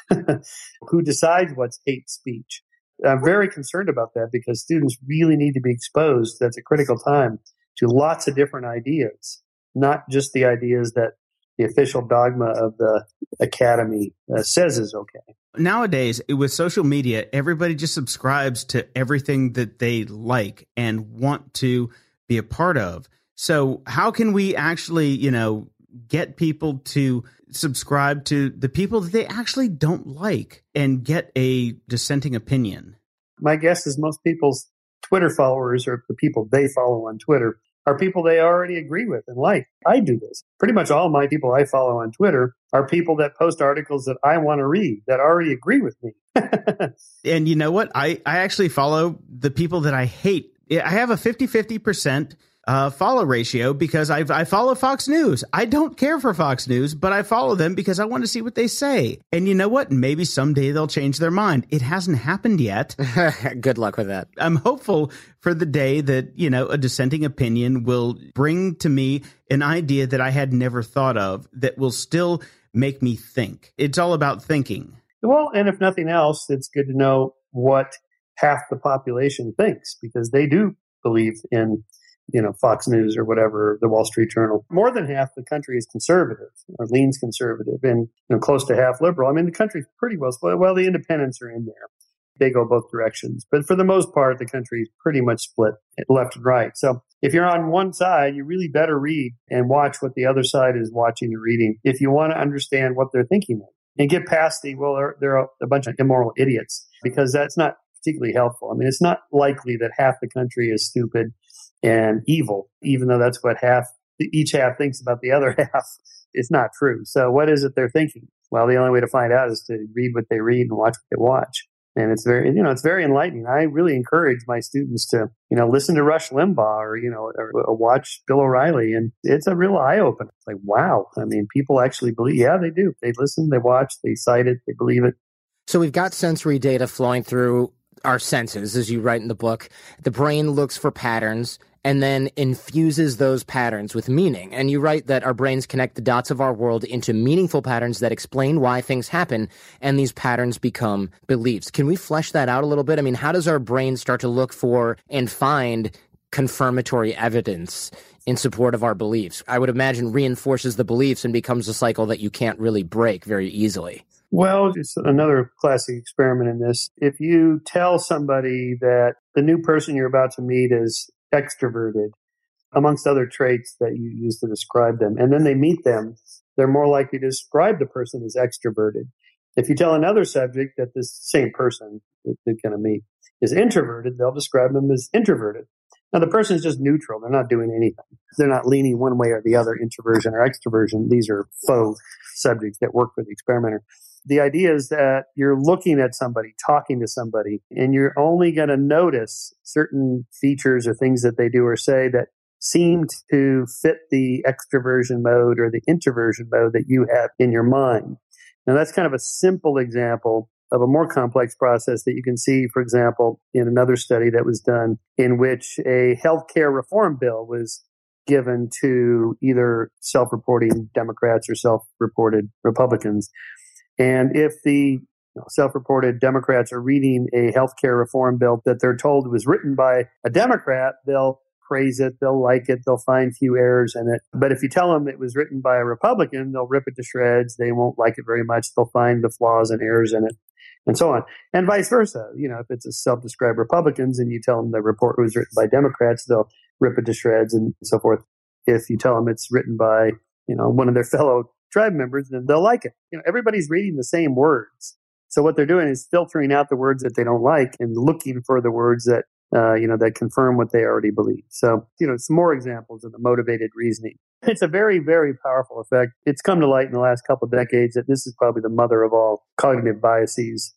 Who decides what's hate speech? I'm very concerned about that because students really need to be exposed. That's a critical time to lots of different ideas, not just the ideas that the official dogma of the academy says is okay. Nowadays, with social media, everybody just subscribes to everything that they like and want to be a part of. So how can we actually, get people to subscribe to the people that they actually don't like and get a dissenting opinion? My guess is most people's Twitter followers, or the people they follow on Twitter, are people they already agree with and like. I do this. Pretty much all my people I follow on Twitter are people that post articles that I want to read, that already agree with me. And you know what? I actually follow the people that I hate. I have a 50-50% follow ratio because I follow Fox News. I don't care for Fox News, but I follow them because I want to see what they say. And you know what? Maybe someday they'll change their mind. It hasn't happened yet. Good luck with that. I'm hopeful for the day that, a dissenting opinion will bring to me an idea that I had never thought of that will still make me think. It's all about thinking. Well, and if nothing else, it's good to know what half the population thinks, because they do believe in Fox News or whatever, the Wall Street Journal. More than half the country is conservative or leans conservative, and close to half liberal. I mean, the country's pretty well split. Well, the independents are in there. They go both directions. But for the most part, the country is pretty much split left and right. So if you're on one side, you really better read and watch what the other side is watching and reading if you want to understand what they're thinking of. And get past they're a bunch of immoral idiots, because that's not particularly helpful. I mean, it's not likely that half the country is stupid and evil, even though that's what each half thinks about the other half. It's not true. So what is it they're thinking? Well, the only way to find out is to read what they read and watch what they watch. And it's it's very enlightening. I really encourage my students to, listen to Rush Limbaugh or watch Bill O'Reilly. And it's a real eye opener. It's like, wow. I mean, people actually believe. Yeah, they do. They listen, they watch, they cite it, they believe it. So we've got sensory data flowing through our senses, as you write in the book. The brain looks for patterns and then infuses those patterns with meaning. And you write that our brains connect the dots of our world into meaningful patterns that explain why things happen, and these patterns become beliefs. Can we flesh that out a little bit? I mean, how does our brain start to look for and find confirmatory evidence in support of our beliefs? I would imagine reinforces the beliefs and becomes a cycle that you can't really break very easily. Well, it's another classic experiment in this. If you tell somebody that the new person you're about to meet is extroverted, amongst other traits that you use to describe them, and then they meet them, they're more likely to describe the person as extroverted. If you tell another subject that this same person that they're going to meet is introverted, they'll describe them as introverted. Now, the person is just neutral. They're not doing anything. They're not leaning one way or the other, introversion or extroversion. These are faux subjects that work for the experimenter. The idea is that you're looking at somebody, talking to somebody, and you're only going to notice certain features or things that they do or say that seem to fit the extroversion mode or the introversion mode that you have in your mind. Now, that's kind of a simple example of a more complex process that you can see, for example, in another study that was done in which a healthcare reform bill was given to either self-reporting Democrats or self-reported Republicans. And if the self-reported Democrats are reading a healthcare reform bill that they're told was written by a Democrat, they'll praise it, they'll like it, they'll find few errors in it. But if you tell them it was written by a Republican, they'll rip it to shreds. They won't like it very much. They'll find the flaws and errors in it, and so on. And vice versa. If it's a self-described Republicans and you tell them the report was written by Democrats, they'll rip it to shreds and so forth. If you tell them it's written by, one of their fellow tribe members, then they'll like it. Everybody's reading the same words. So what they're doing is filtering out the words that they don't like and looking for the words that, that confirm what they already believe. So, some more examples of the motivated reasoning. It's a very, very powerful effect. It's come to light in the last couple of decades that this is probably the mother of all cognitive biases.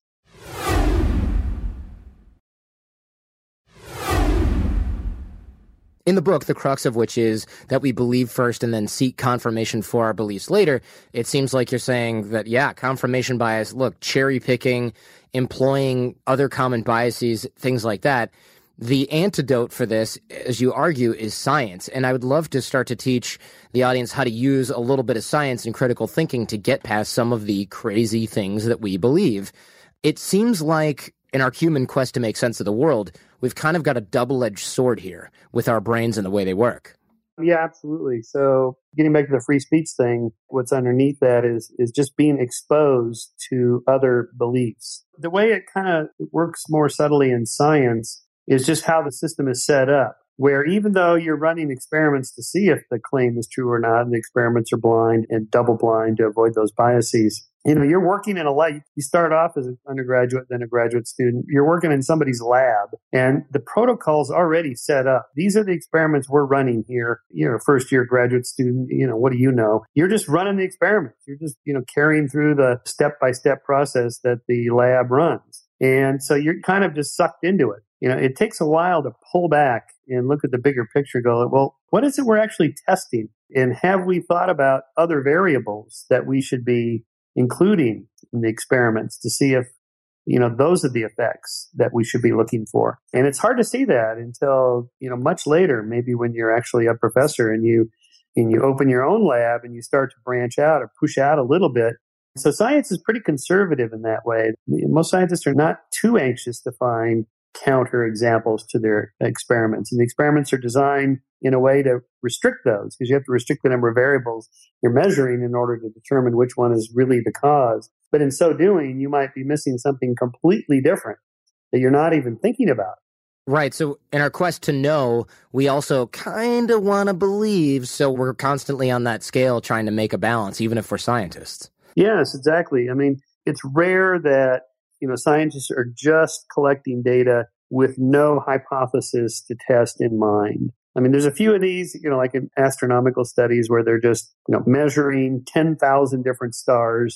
In the book, the crux of which is that we believe first and then seek confirmation for our beliefs later, it seems like you're saying that, confirmation bias, look, cherry picking, employing other common biases, things like that. The antidote for this, as you argue, is science. And I would love to start to teach the audience how to use a little bit of science and critical thinking to get past some of the crazy things that we believe. It seems like in our human quest to make sense of the world, we've kind of got a double-edged sword here with our brains and the way they work. Yeah, absolutely. So getting back to the free speech thing, what's underneath that is just being exposed to other beliefs. The way it kind of works more subtly in science is just how the system is set up, where even though you're running experiments to see if the claim is true or not, and the experiments are blind and double blind to avoid those biases, you're working in a lab. You start off as an undergraduate, then a graduate student. You're working in somebody's lab, and the protocol's already set up. These are the experiments we're running here. You're a first-year graduate student. What do you know? You're just running the experiments. You're just, carrying through the step-by-step process that the lab runs. And so you're kind of just sucked into it. It takes a while to pull back and look at the bigger picture and go, well, what is it we're actually testing? And have we thought about other variables that we should be including in the experiments to see if, those are the effects that we should be looking for? And it's hard to see that until, much later, maybe when you're actually a professor and you open your own lab and you start to branch out or push out a little bit. So science is pretty conservative in that way. Most scientists are not too anxious to find counter examples to their experiments. And the experiments are designed in a way to restrict those, because you have to restrict the number of variables you're measuring in order to determine which one is really the cause. But in so doing, you might be missing something completely different that you're not even thinking about. Right. So in our quest to know, we also kind of want to believe. So we're constantly on that scale trying to make a balance, even if we're scientists. Yes, exactly. I mean, it's rare that scientists are just collecting data with no hypothesis to test in mind. I mean, there's a few of these, like in astronomical studies where they're just, measuring 10,000 different stars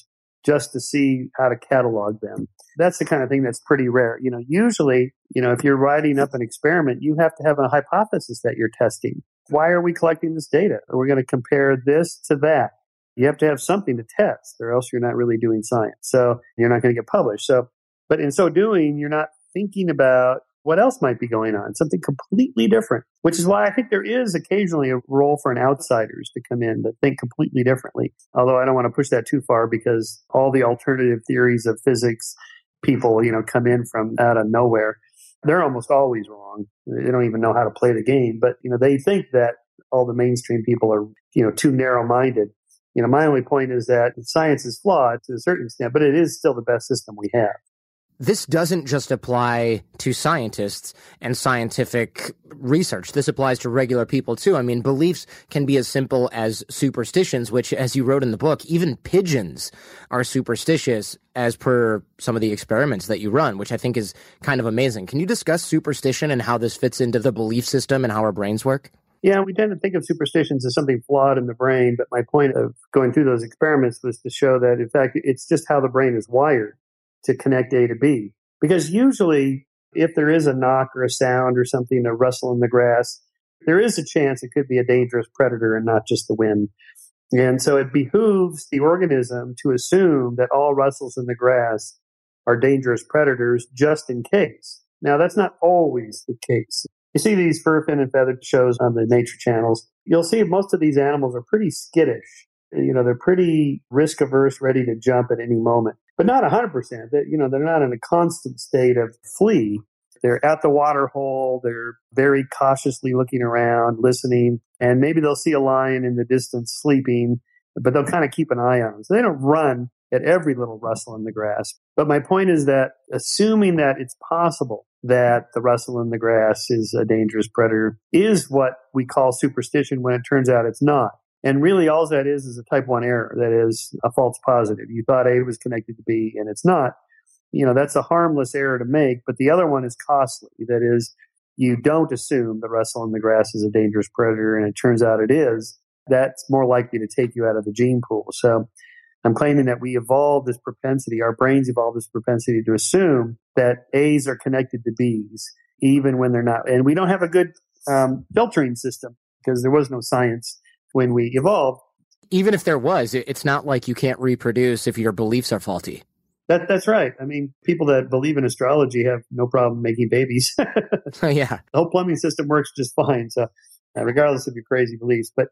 just to see how to catalog them. That's the kind of thing that's pretty rare. Usually, if you're writing up an experiment, you have to have a hypothesis that you're testing. Why are we collecting this data? Are we going to compare this to that? You have to have something to test, or else you're not really doing science. So you're not going to get published. But in so doing, you're not thinking about what else might be going on, something completely different, which is why I think there is occasionally a role for an outsiders to come in that think completely differently. Although I don't want to push that too far, because all the alternative theories of physics people, come in from out of nowhere. They're almost always wrong. They don't even know how to play the game, but, they think that all the mainstream people are, too narrow-minded. My only point is that science is flawed to a certain extent, but it is still the best system we have. This doesn't just apply to scientists and scientific research. This applies to regular people, too. I mean, beliefs can be as simple as superstitions, which, as you wrote in the book, even pigeons are superstitious as per some of the experiments that you run, which I think is kind of amazing. Can you discuss superstition and how this fits into the belief system and how our brains work? Yeah, we tend to think of superstitions as something flawed in the brain, but my point of going through those experiments was to show that, in fact, it's just how the brain is wired to connect A to B. Because usually, if there is a knock or a sound or something, a rustle in the grass, there is a chance it could be a dangerous predator and not just the wind. And so it behooves the organism to assume that all rustles in the grass are dangerous predators just in case. Now, that's not always the case. You see these fur, fin, and feathered shows on the nature channels. You'll see most of these animals are pretty skittish. They're pretty risk averse, ready to jump at any moment. But not 100%. They're not in a constant state of flee. They're at the water hole. They're very cautiously looking around, listening, and maybe they'll see a lion in the distance sleeping, but they'll kind of keep an eye on them. So they don't run at every little rustle in the grass. But my point is that assuming that it's possible that the rustle in the grass is a dangerous predator is what we call superstition when it turns out it's not. And really all that is a type 1 error. That is a false positive. You thought A was connected to B and it's not. That's a harmless error to make, but the other one is costly. That is, you don't assume the rustle in the grass is a dangerous predator and it turns out it is. That's more likely to take you out of the gene pool. So I'm claiming that we evolved this propensity, our brains evolved this propensity to assume that A's are connected to B's, even when they're not. And we don't have a good filtering system because there was no science when we evolved. Even if there was, it's not like you can't reproduce if your beliefs are faulty. That's right. I mean, people that believe in astrology have no problem making babies. Yeah. The whole plumbing system works just fine. So regardless of your crazy beliefs, but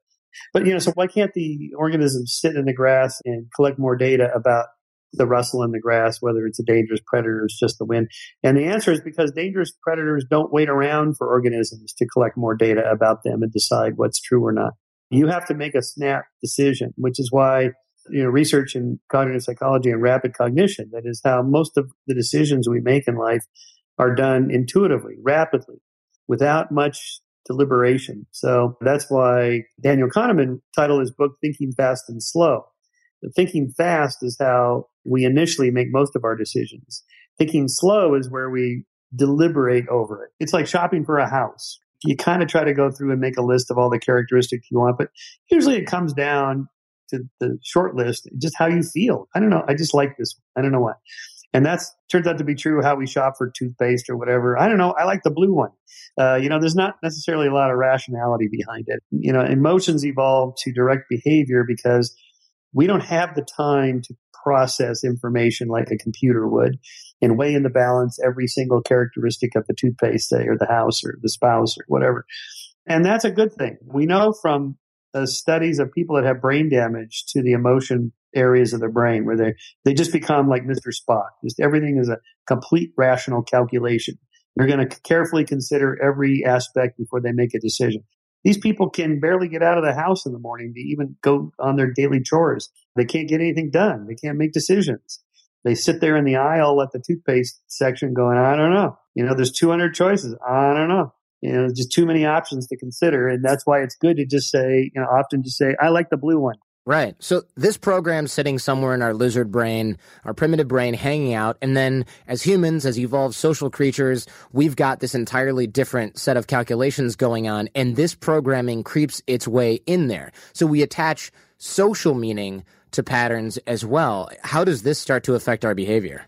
so why can't the organisms sit in the grass and collect more data about the rustle in the grass, whether it's a dangerous predator or it's just the wind? And the answer is because dangerous predators don't wait around for organisms to collect more data about them and decide what's true or not. You have to make a snap decision, which is why research in cognitive psychology and rapid cognition, that is how most of the decisions we make in life are done intuitively, rapidly, without much deliberation. So that's why Daniel Kahneman titled his book Thinking Fast and Slow. Thinking fast is how we initially make most of our decisions. Thinking slow is where we deliberate over it. It's like shopping for a house. You kind of try to go through and make a list of all the characteristics you want, but usually it comes down to the short list, just how you feel. I don't know. I just like this one. I don't know why. And that turns out to be true how we shop for toothpaste or whatever. I don't know. I like the blue one. There's not necessarily a lot of rationality behind it. Emotions evolve to direct behavior because we don't have the time to process information like a computer would and weigh in the balance every single characteristic of the toothpaste, say, or the house or the spouse or whatever. And that's a good thing. We know from studies of people that have brain damage to the emotion areas of their brain where they just become like Mr. Spock. Just everything is a complete rational calculation. They're going to carefully consider every aspect before they make a decision. These people can barely get out of the house in the morning to even go on their daily chores. They can't get anything done. They can't make decisions. They sit there in the aisle at the toothpaste section going, I don't know. There's 200 choices. I don't know. Just too many options to consider. And that's why it's good to just say, often just say, I like the blue one. Right. So this program's sitting somewhere in our lizard brain, our primitive brain hanging out. And then as humans, as evolved social creatures, we've got this entirely different set of calculations going on. And this programming creeps its way in there. So we attach social meaning to patterns as well. How does this start to affect our behavior?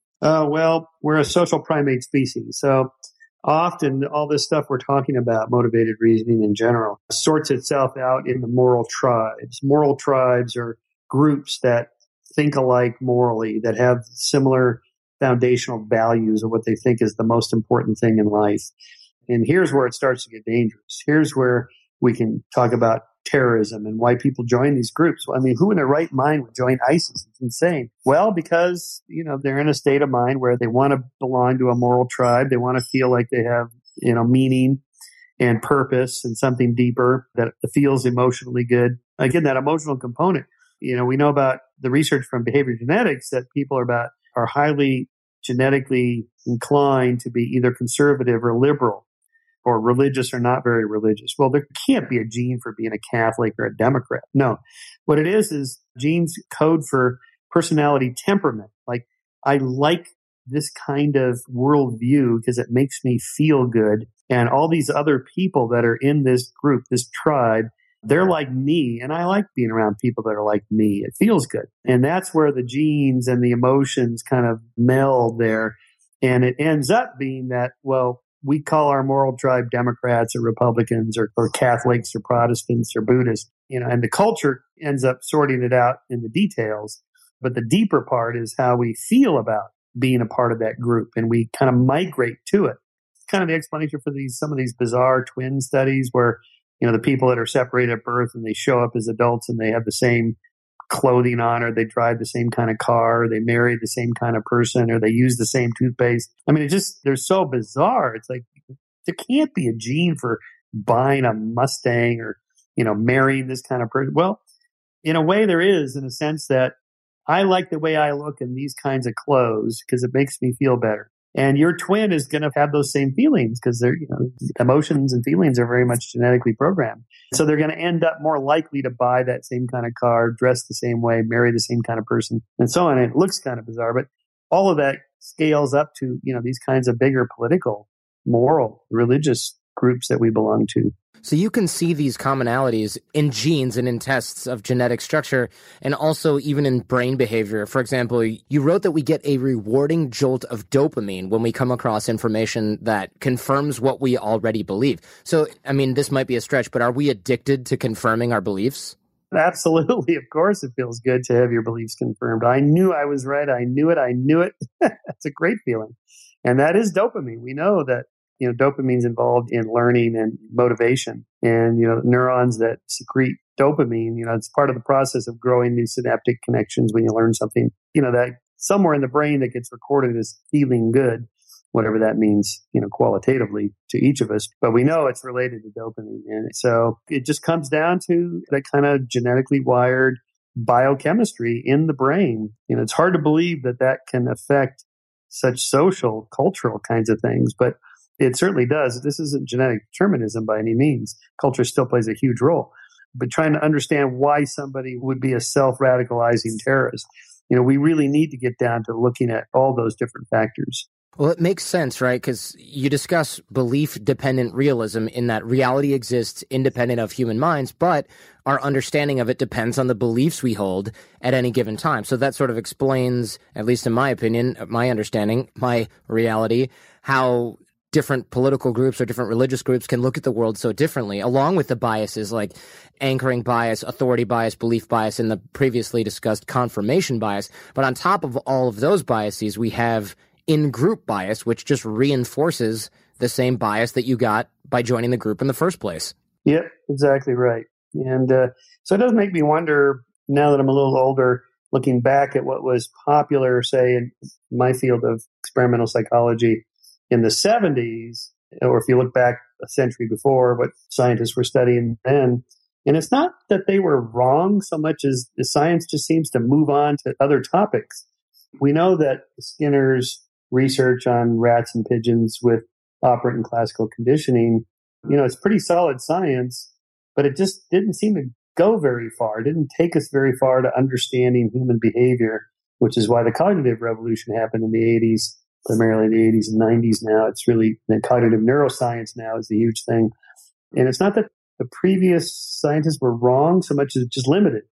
Well, we're a social primate species. So often all this stuff we're talking about, motivated reasoning in general, sorts itself out in the moral tribes. Moral tribes are groups that think alike morally, that have similar foundational values of what they think is the most important thing in life. And here's where it starts to get dangerous. Here's where we can talk about terrorism and why people join these groups. I mean, who in their right mind would join ISIS? It's insane. Well, because, they're in a state of mind where they want to belong to a moral tribe. They want to feel like they have, meaning and purpose and something deeper that feels emotionally good. Again, that emotional component. We know about the research from behavior genetics that people are highly genetically inclined to be either conservative or liberal, or religious or not very religious. Well, there can't be a gene for being a Catholic or a Democrat. No. What it is genes code for personality temperament. Like, I like this kind of worldview because it makes me feel good. And all these other people that are in this group, this tribe, they're like me, and I like being around people that are like me. It feels good. And that's where the genes and the emotions kind of meld there. And it ends up being that, well, we call our moral tribe Democrats or Republicans or Catholics or Protestants or Buddhists, and the culture ends up sorting it out in the details. But the deeper part is how we feel about being a part of that group, and we kind of migrate to it. It's kind of the explanation for some of these bizarre twin studies where, the people that are separated at birth and they show up as adults and they have the same clothing on, or they drive the same kind of car, or they marry the same kind of person, or they use the same toothpaste. I mean, they're so bizarre. It's like, there can't be a gene for buying a Mustang or, marrying this kind of person. Well, in a way there is, in a sense that I like the way I look in these kinds of clothes because it makes me feel better. And your twin is going to have those same feelings because they're, emotions and feelings are very much genetically programmed. So they're going to end up more likely to buy that same kind of car, dress the same way, marry the same kind of person, and so on. It looks kind of bizarre, but all of that scales up to, these kinds of bigger political, moral, religious groups that we belong to. So you can see these commonalities in genes and in tests of genetic structure, and also even in brain behavior. For example, you wrote that we get a rewarding jolt of dopamine when we come across information that confirms what we already believe. So, I mean, this might be a stretch, but are we addicted to confirming our beliefs? Absolutely. Of course, it feels good to have your beliefs confirmed. I knew I was right. I knew it. It's a great feeling. And that is dopamine. We know that dopamine's involved in learning and motivation, and, neurons that secrete dopamine, it's part of the process of growing new synaptic connections when you learn something, that somewhere in the brain that gets recorded as feeling good, whatever that means, qualitatively to each of us. But we know it's related to dopamine. And so it just comes down to that kind of genetically wired biochemistry in the brain. It's hard to believe that can affect such social, cultural kinds of things, but it certainly does. This isn't genetic determinism by any means. Culture still plays a huge role. But trying to understand why somebody would be a self-radicalizing terrorist, we really need to get down to looking at all those different factors. Well, it makes sense, right? Because you discuss belief-dependent realism in that reality exists independent of human minds, but our understanding of it depends on the beliefs we hold at any given time. So that sort of explains, at least in my opinion, my understanding, my reality, how different political groups or different religious groups can look at the world so differently, along with the biases like anchoring bias, authority bias, belief bias, and the previously discussed confirmation bias. But on top of all of those biases, we have in-group bias, which just reinforces the same bias that you got by joining the group in the first place. Yep, exactly right. And so it does make me wonder, now that I'm a little older, looking back at what was popular, say, in my field of experimental psychology in the 70s, or if you look back a century before, what scientists were studying then. And it's not that they were wrong so much as the science just seems to move on to other topics. We know that Skinner's research on rats and pigeons with operant and classical conditioning, it's pretty solid science, but it just didn't seem to go very far. It didn't take us very far to understanding human behavior, which is why the cognitive revolution happened in the 80s. Primarily in the 80s and 90s now. It's really, the cognitive neuroscience now is the huge thing. And it's not that the previous scientists were wrong so much as it's just limited.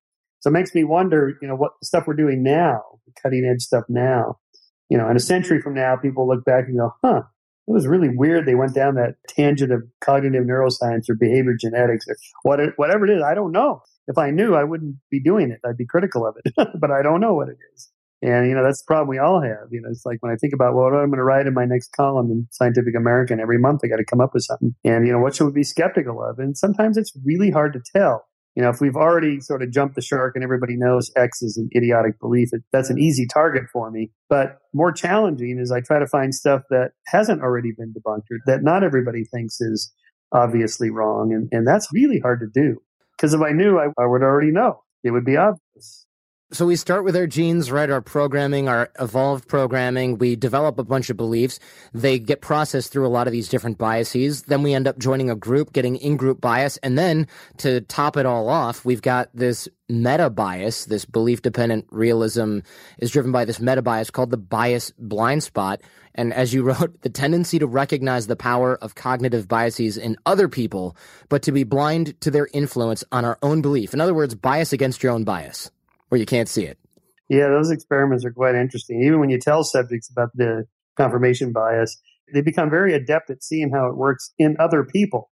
So it makes me wonder, what stuff we're doing now, cutting edge stuff now. In a century from now, people look back and go, it was really weird. They went down that tangent of cognitive neuroscience or behavior genetics or whatever it is. I don't know. If I knew, I wouldn't be doing it. I'd be critical of it, but I don't know what it is. And, that's the problem we all have. It's like when I think about what I'm going to write in my next column in Scientific American, every month I got to come up with something. And, what should we be skeptical of? And sometimes it's really hard to tell. If we've already sort of jumped the shark and everybody knows X is an idiotic belief, that's an easy target for me. But more challenging is I try to find stuff that hasn't already been debunked or that not everybody thinks is obviously wrong. And that's really hard to do. Because if I knew, I would already know. It would be obvious. So we start with our genes, right? Our programming, our evolved programming. We develop a bunch of beliefs. They get processed through a lot of these different biases. Then we end up joining a group, getting in-group bias. And then to top it all off, we've got this meta bias. This belief-dependent realism is driven by this meta bias called the bias blind spot. And as you wrote, the tendency to recognize the power of cognitive biases in other people, but to be blind to their influence on our own belief. In other words, bias against your own bias, where you can't see it. Yeah, those experiments are quite interesting. Even when you tell subjects about the confirmation bias, they become very adept at seeing how it works in other people.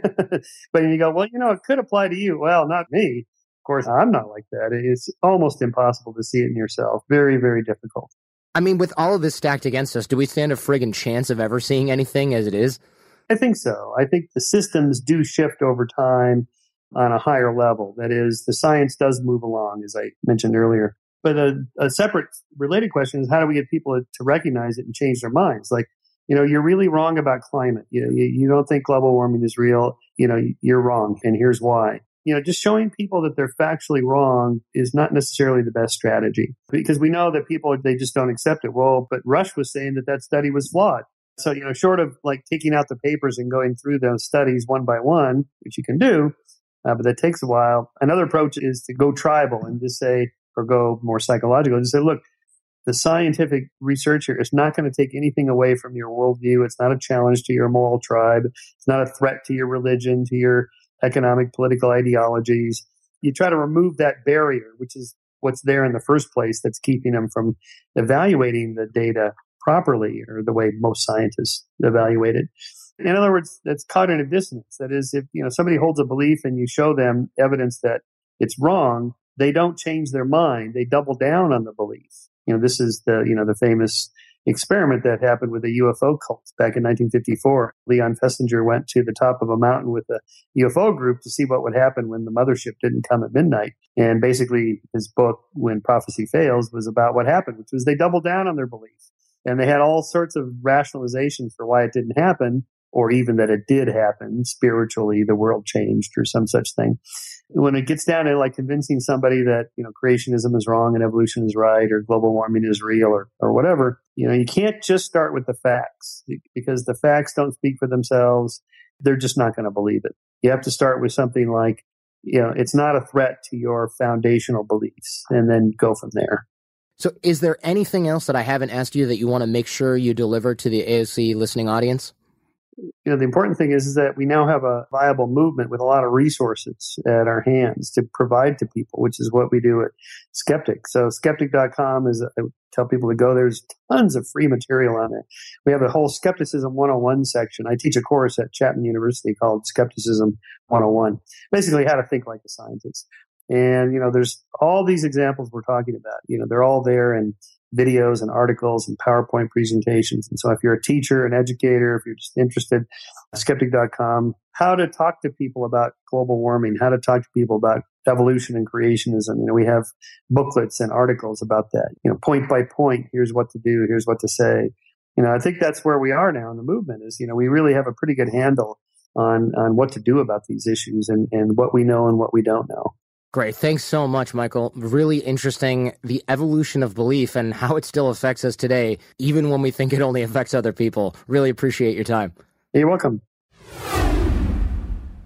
But you go, well, it could apply to you. Well, not me. Of course, I'm not like that. It's almost impossible to see it in yourself. Very, very difficult. I mean, with all of this stacked against us, do we stand a friggin' chance of ever seeing anything as it is? I think so. I think the systems do shift over time on a higher level. That is, the science does move along, as I mentioned earlier. But a separate related question is, how do we get people to recognize it and change their minds? Like, you're really wrong about climate. You don't think global warming is real. You're wrong. And here's why. Just showing people that they're factually wrong is not necessarily the best strategy, because we know that people, they just don't accept it. Well, but Rush was saying that study was flawed. So, short of like taking out the papers and going through those studies one by one, which you can do, but that takes a while. Another approach is to go tribal and just say, or go more psychological, and just say, look, the scientific research here is not going to take anything away from your worldview. It's not a challenge to your moral tribe. It's not a threat to your religion, to your economic, political ideologies. You try to remove that barrier, which is what's there in the first place that's keeping them from evaluating the data properly, or the way most scientists evaluate it. In other words, that's cognitive dissonance. That is, if somebody holds a belief and you show them evidence that it's wrong, they don't change their mind. They double down on the belief. This is the famous experiment that happened with the UFO cult back in 1954. Leon Festinger went to the top of a mountain with a UFO group to see what would happen when the mothership didn't come at midnight. And basically his book, When Prophecy Fails, was about what happened, which was they doubled down on their belief. And they had all sorts of rationalizations for why it didn't happen, or even that it did happen. Spiritually, the world changed or some such thing. When it gets down to like convincing somebody that, creationism is wrong and evolution is right, or global warming is real, or whatever, you can't just start with the facts, because the facts don't speak for themselves. They're just not going to believe it. You have to start with something like, it's not a threat to your foundational beliefs, and then go from there. So is there anything else that I haven't asked you that you want to make sure you deliver to the AOC listening audience? The important thing is that we now have a viable movement with a lot of resources at our hands to provide to people, which is what we do at Skeptic. So skeptic.com is, I tell people to go. There's tons of free material on there. We have a whole Skepticism 101 section. I teach a course at Chapman University called Skepticism 101, basically how to think like a scientist. And, there's all these examples we're talking about. They're all there in videos and articles and PowerPoint presentations. And so if you're a teacher, an educator, if you're just interested, skeptic.com, how to talk to people about global warming, how to talk to people about evolution and creationism. We have booklets and articles about that, point by point, here's what to do, here's what to say. I think that's where we are now in the movement is, we really have a pretty good handle on what to do about these issues and what we know and what we don't know. Great. Thanks so much, Michael. Really interesting, the evolution of belief and how it still affects us today, even when we think it only affects other people. Really appreciate your time. You're welcome.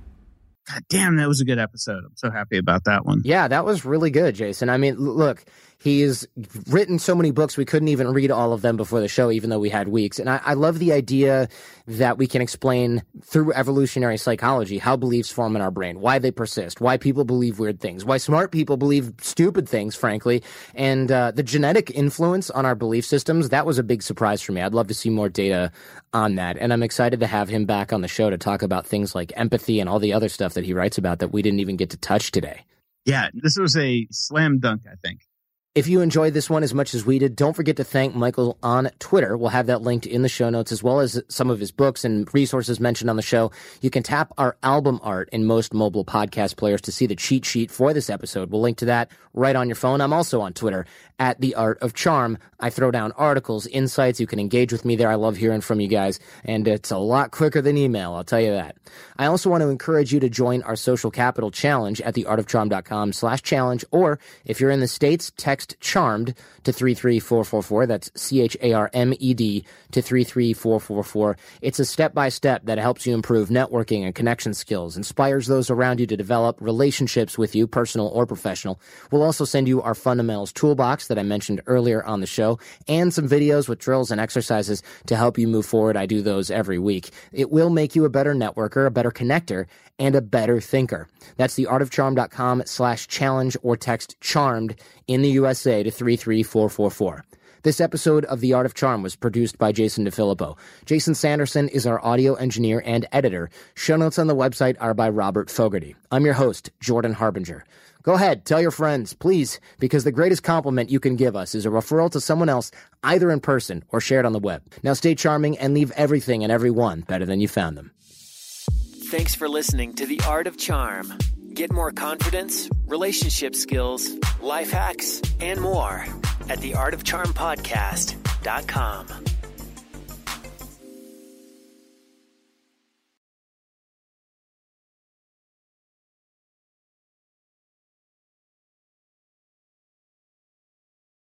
God damn, that was a good episode. I'm so happy about that one. Yeah, that was really good, Jason. I mean, look, He's written so many books, we couldn't even read all of them before the show, even though we had weeks. And I love the idea that we can explain through evolutionary psychology how beliefs form in our brain, why they persist, why people believe weird things, why smart people believe stupid things, frankly. And the genetic influence on our belief systems, that was a big surprise for me. I'd love to see more data on that. And I'm excited to have him back on the show to talk about things like empathy and all the other stuff that he writes about that we didn't even get to touch today. Yeah, this was a slam dunk, I think. If you enjoyed this one as much as we did, don't forget to thank Michael on Twitter. We'll have that linked in the show notes, as well as some of his books and resources mentioned on the show. You can tap our album art in most mobile podcast players to see the cheat sheet for this episode. We'll link to that right on your phone. I'm also on Twitter at The Art of Charm. I throw down articles, insights. You can engage with me there. I love hearing from you guys, and it's a lot quicker than email, I'll tell you that. I also want to encourage you to join our Social Capital Challenge at theartofcharm.com/challenge, or if you're in the States, text CHARMED to 33444. That's CHARMED to 33444. It's a step-by-step that helps you improve networking and connection skills, inspires those around you to develop relationships with you, personal or professional. We'll also send you our fundamentals toolbox that I mentioned earlier on the show, and some videos with drills and exercises to help you move forward. I do those every week. It will make you a better networker, a better connector, and a better thinker. That's theartofcharm.com/challenge, or text CHARMED in the USA to 33444. This episode of The Art of Charm was produced by Jason DeFilippo. Jason Sanderson is our audio engineer and editor. Show notes on the website are by Robert Fogarty. I'm your host, Jordan Harbinger. Go ahead, tell your friends, please, because the greatest compliment you can give us is a referral to someone else, either in person or shared on the web. Now stay charming and leave everything and everyone better than you found them. Thanks for listening to The Art of Charm. Get more confidence, relationship skills, life hacks, and more at theartofcharmpodcast.com.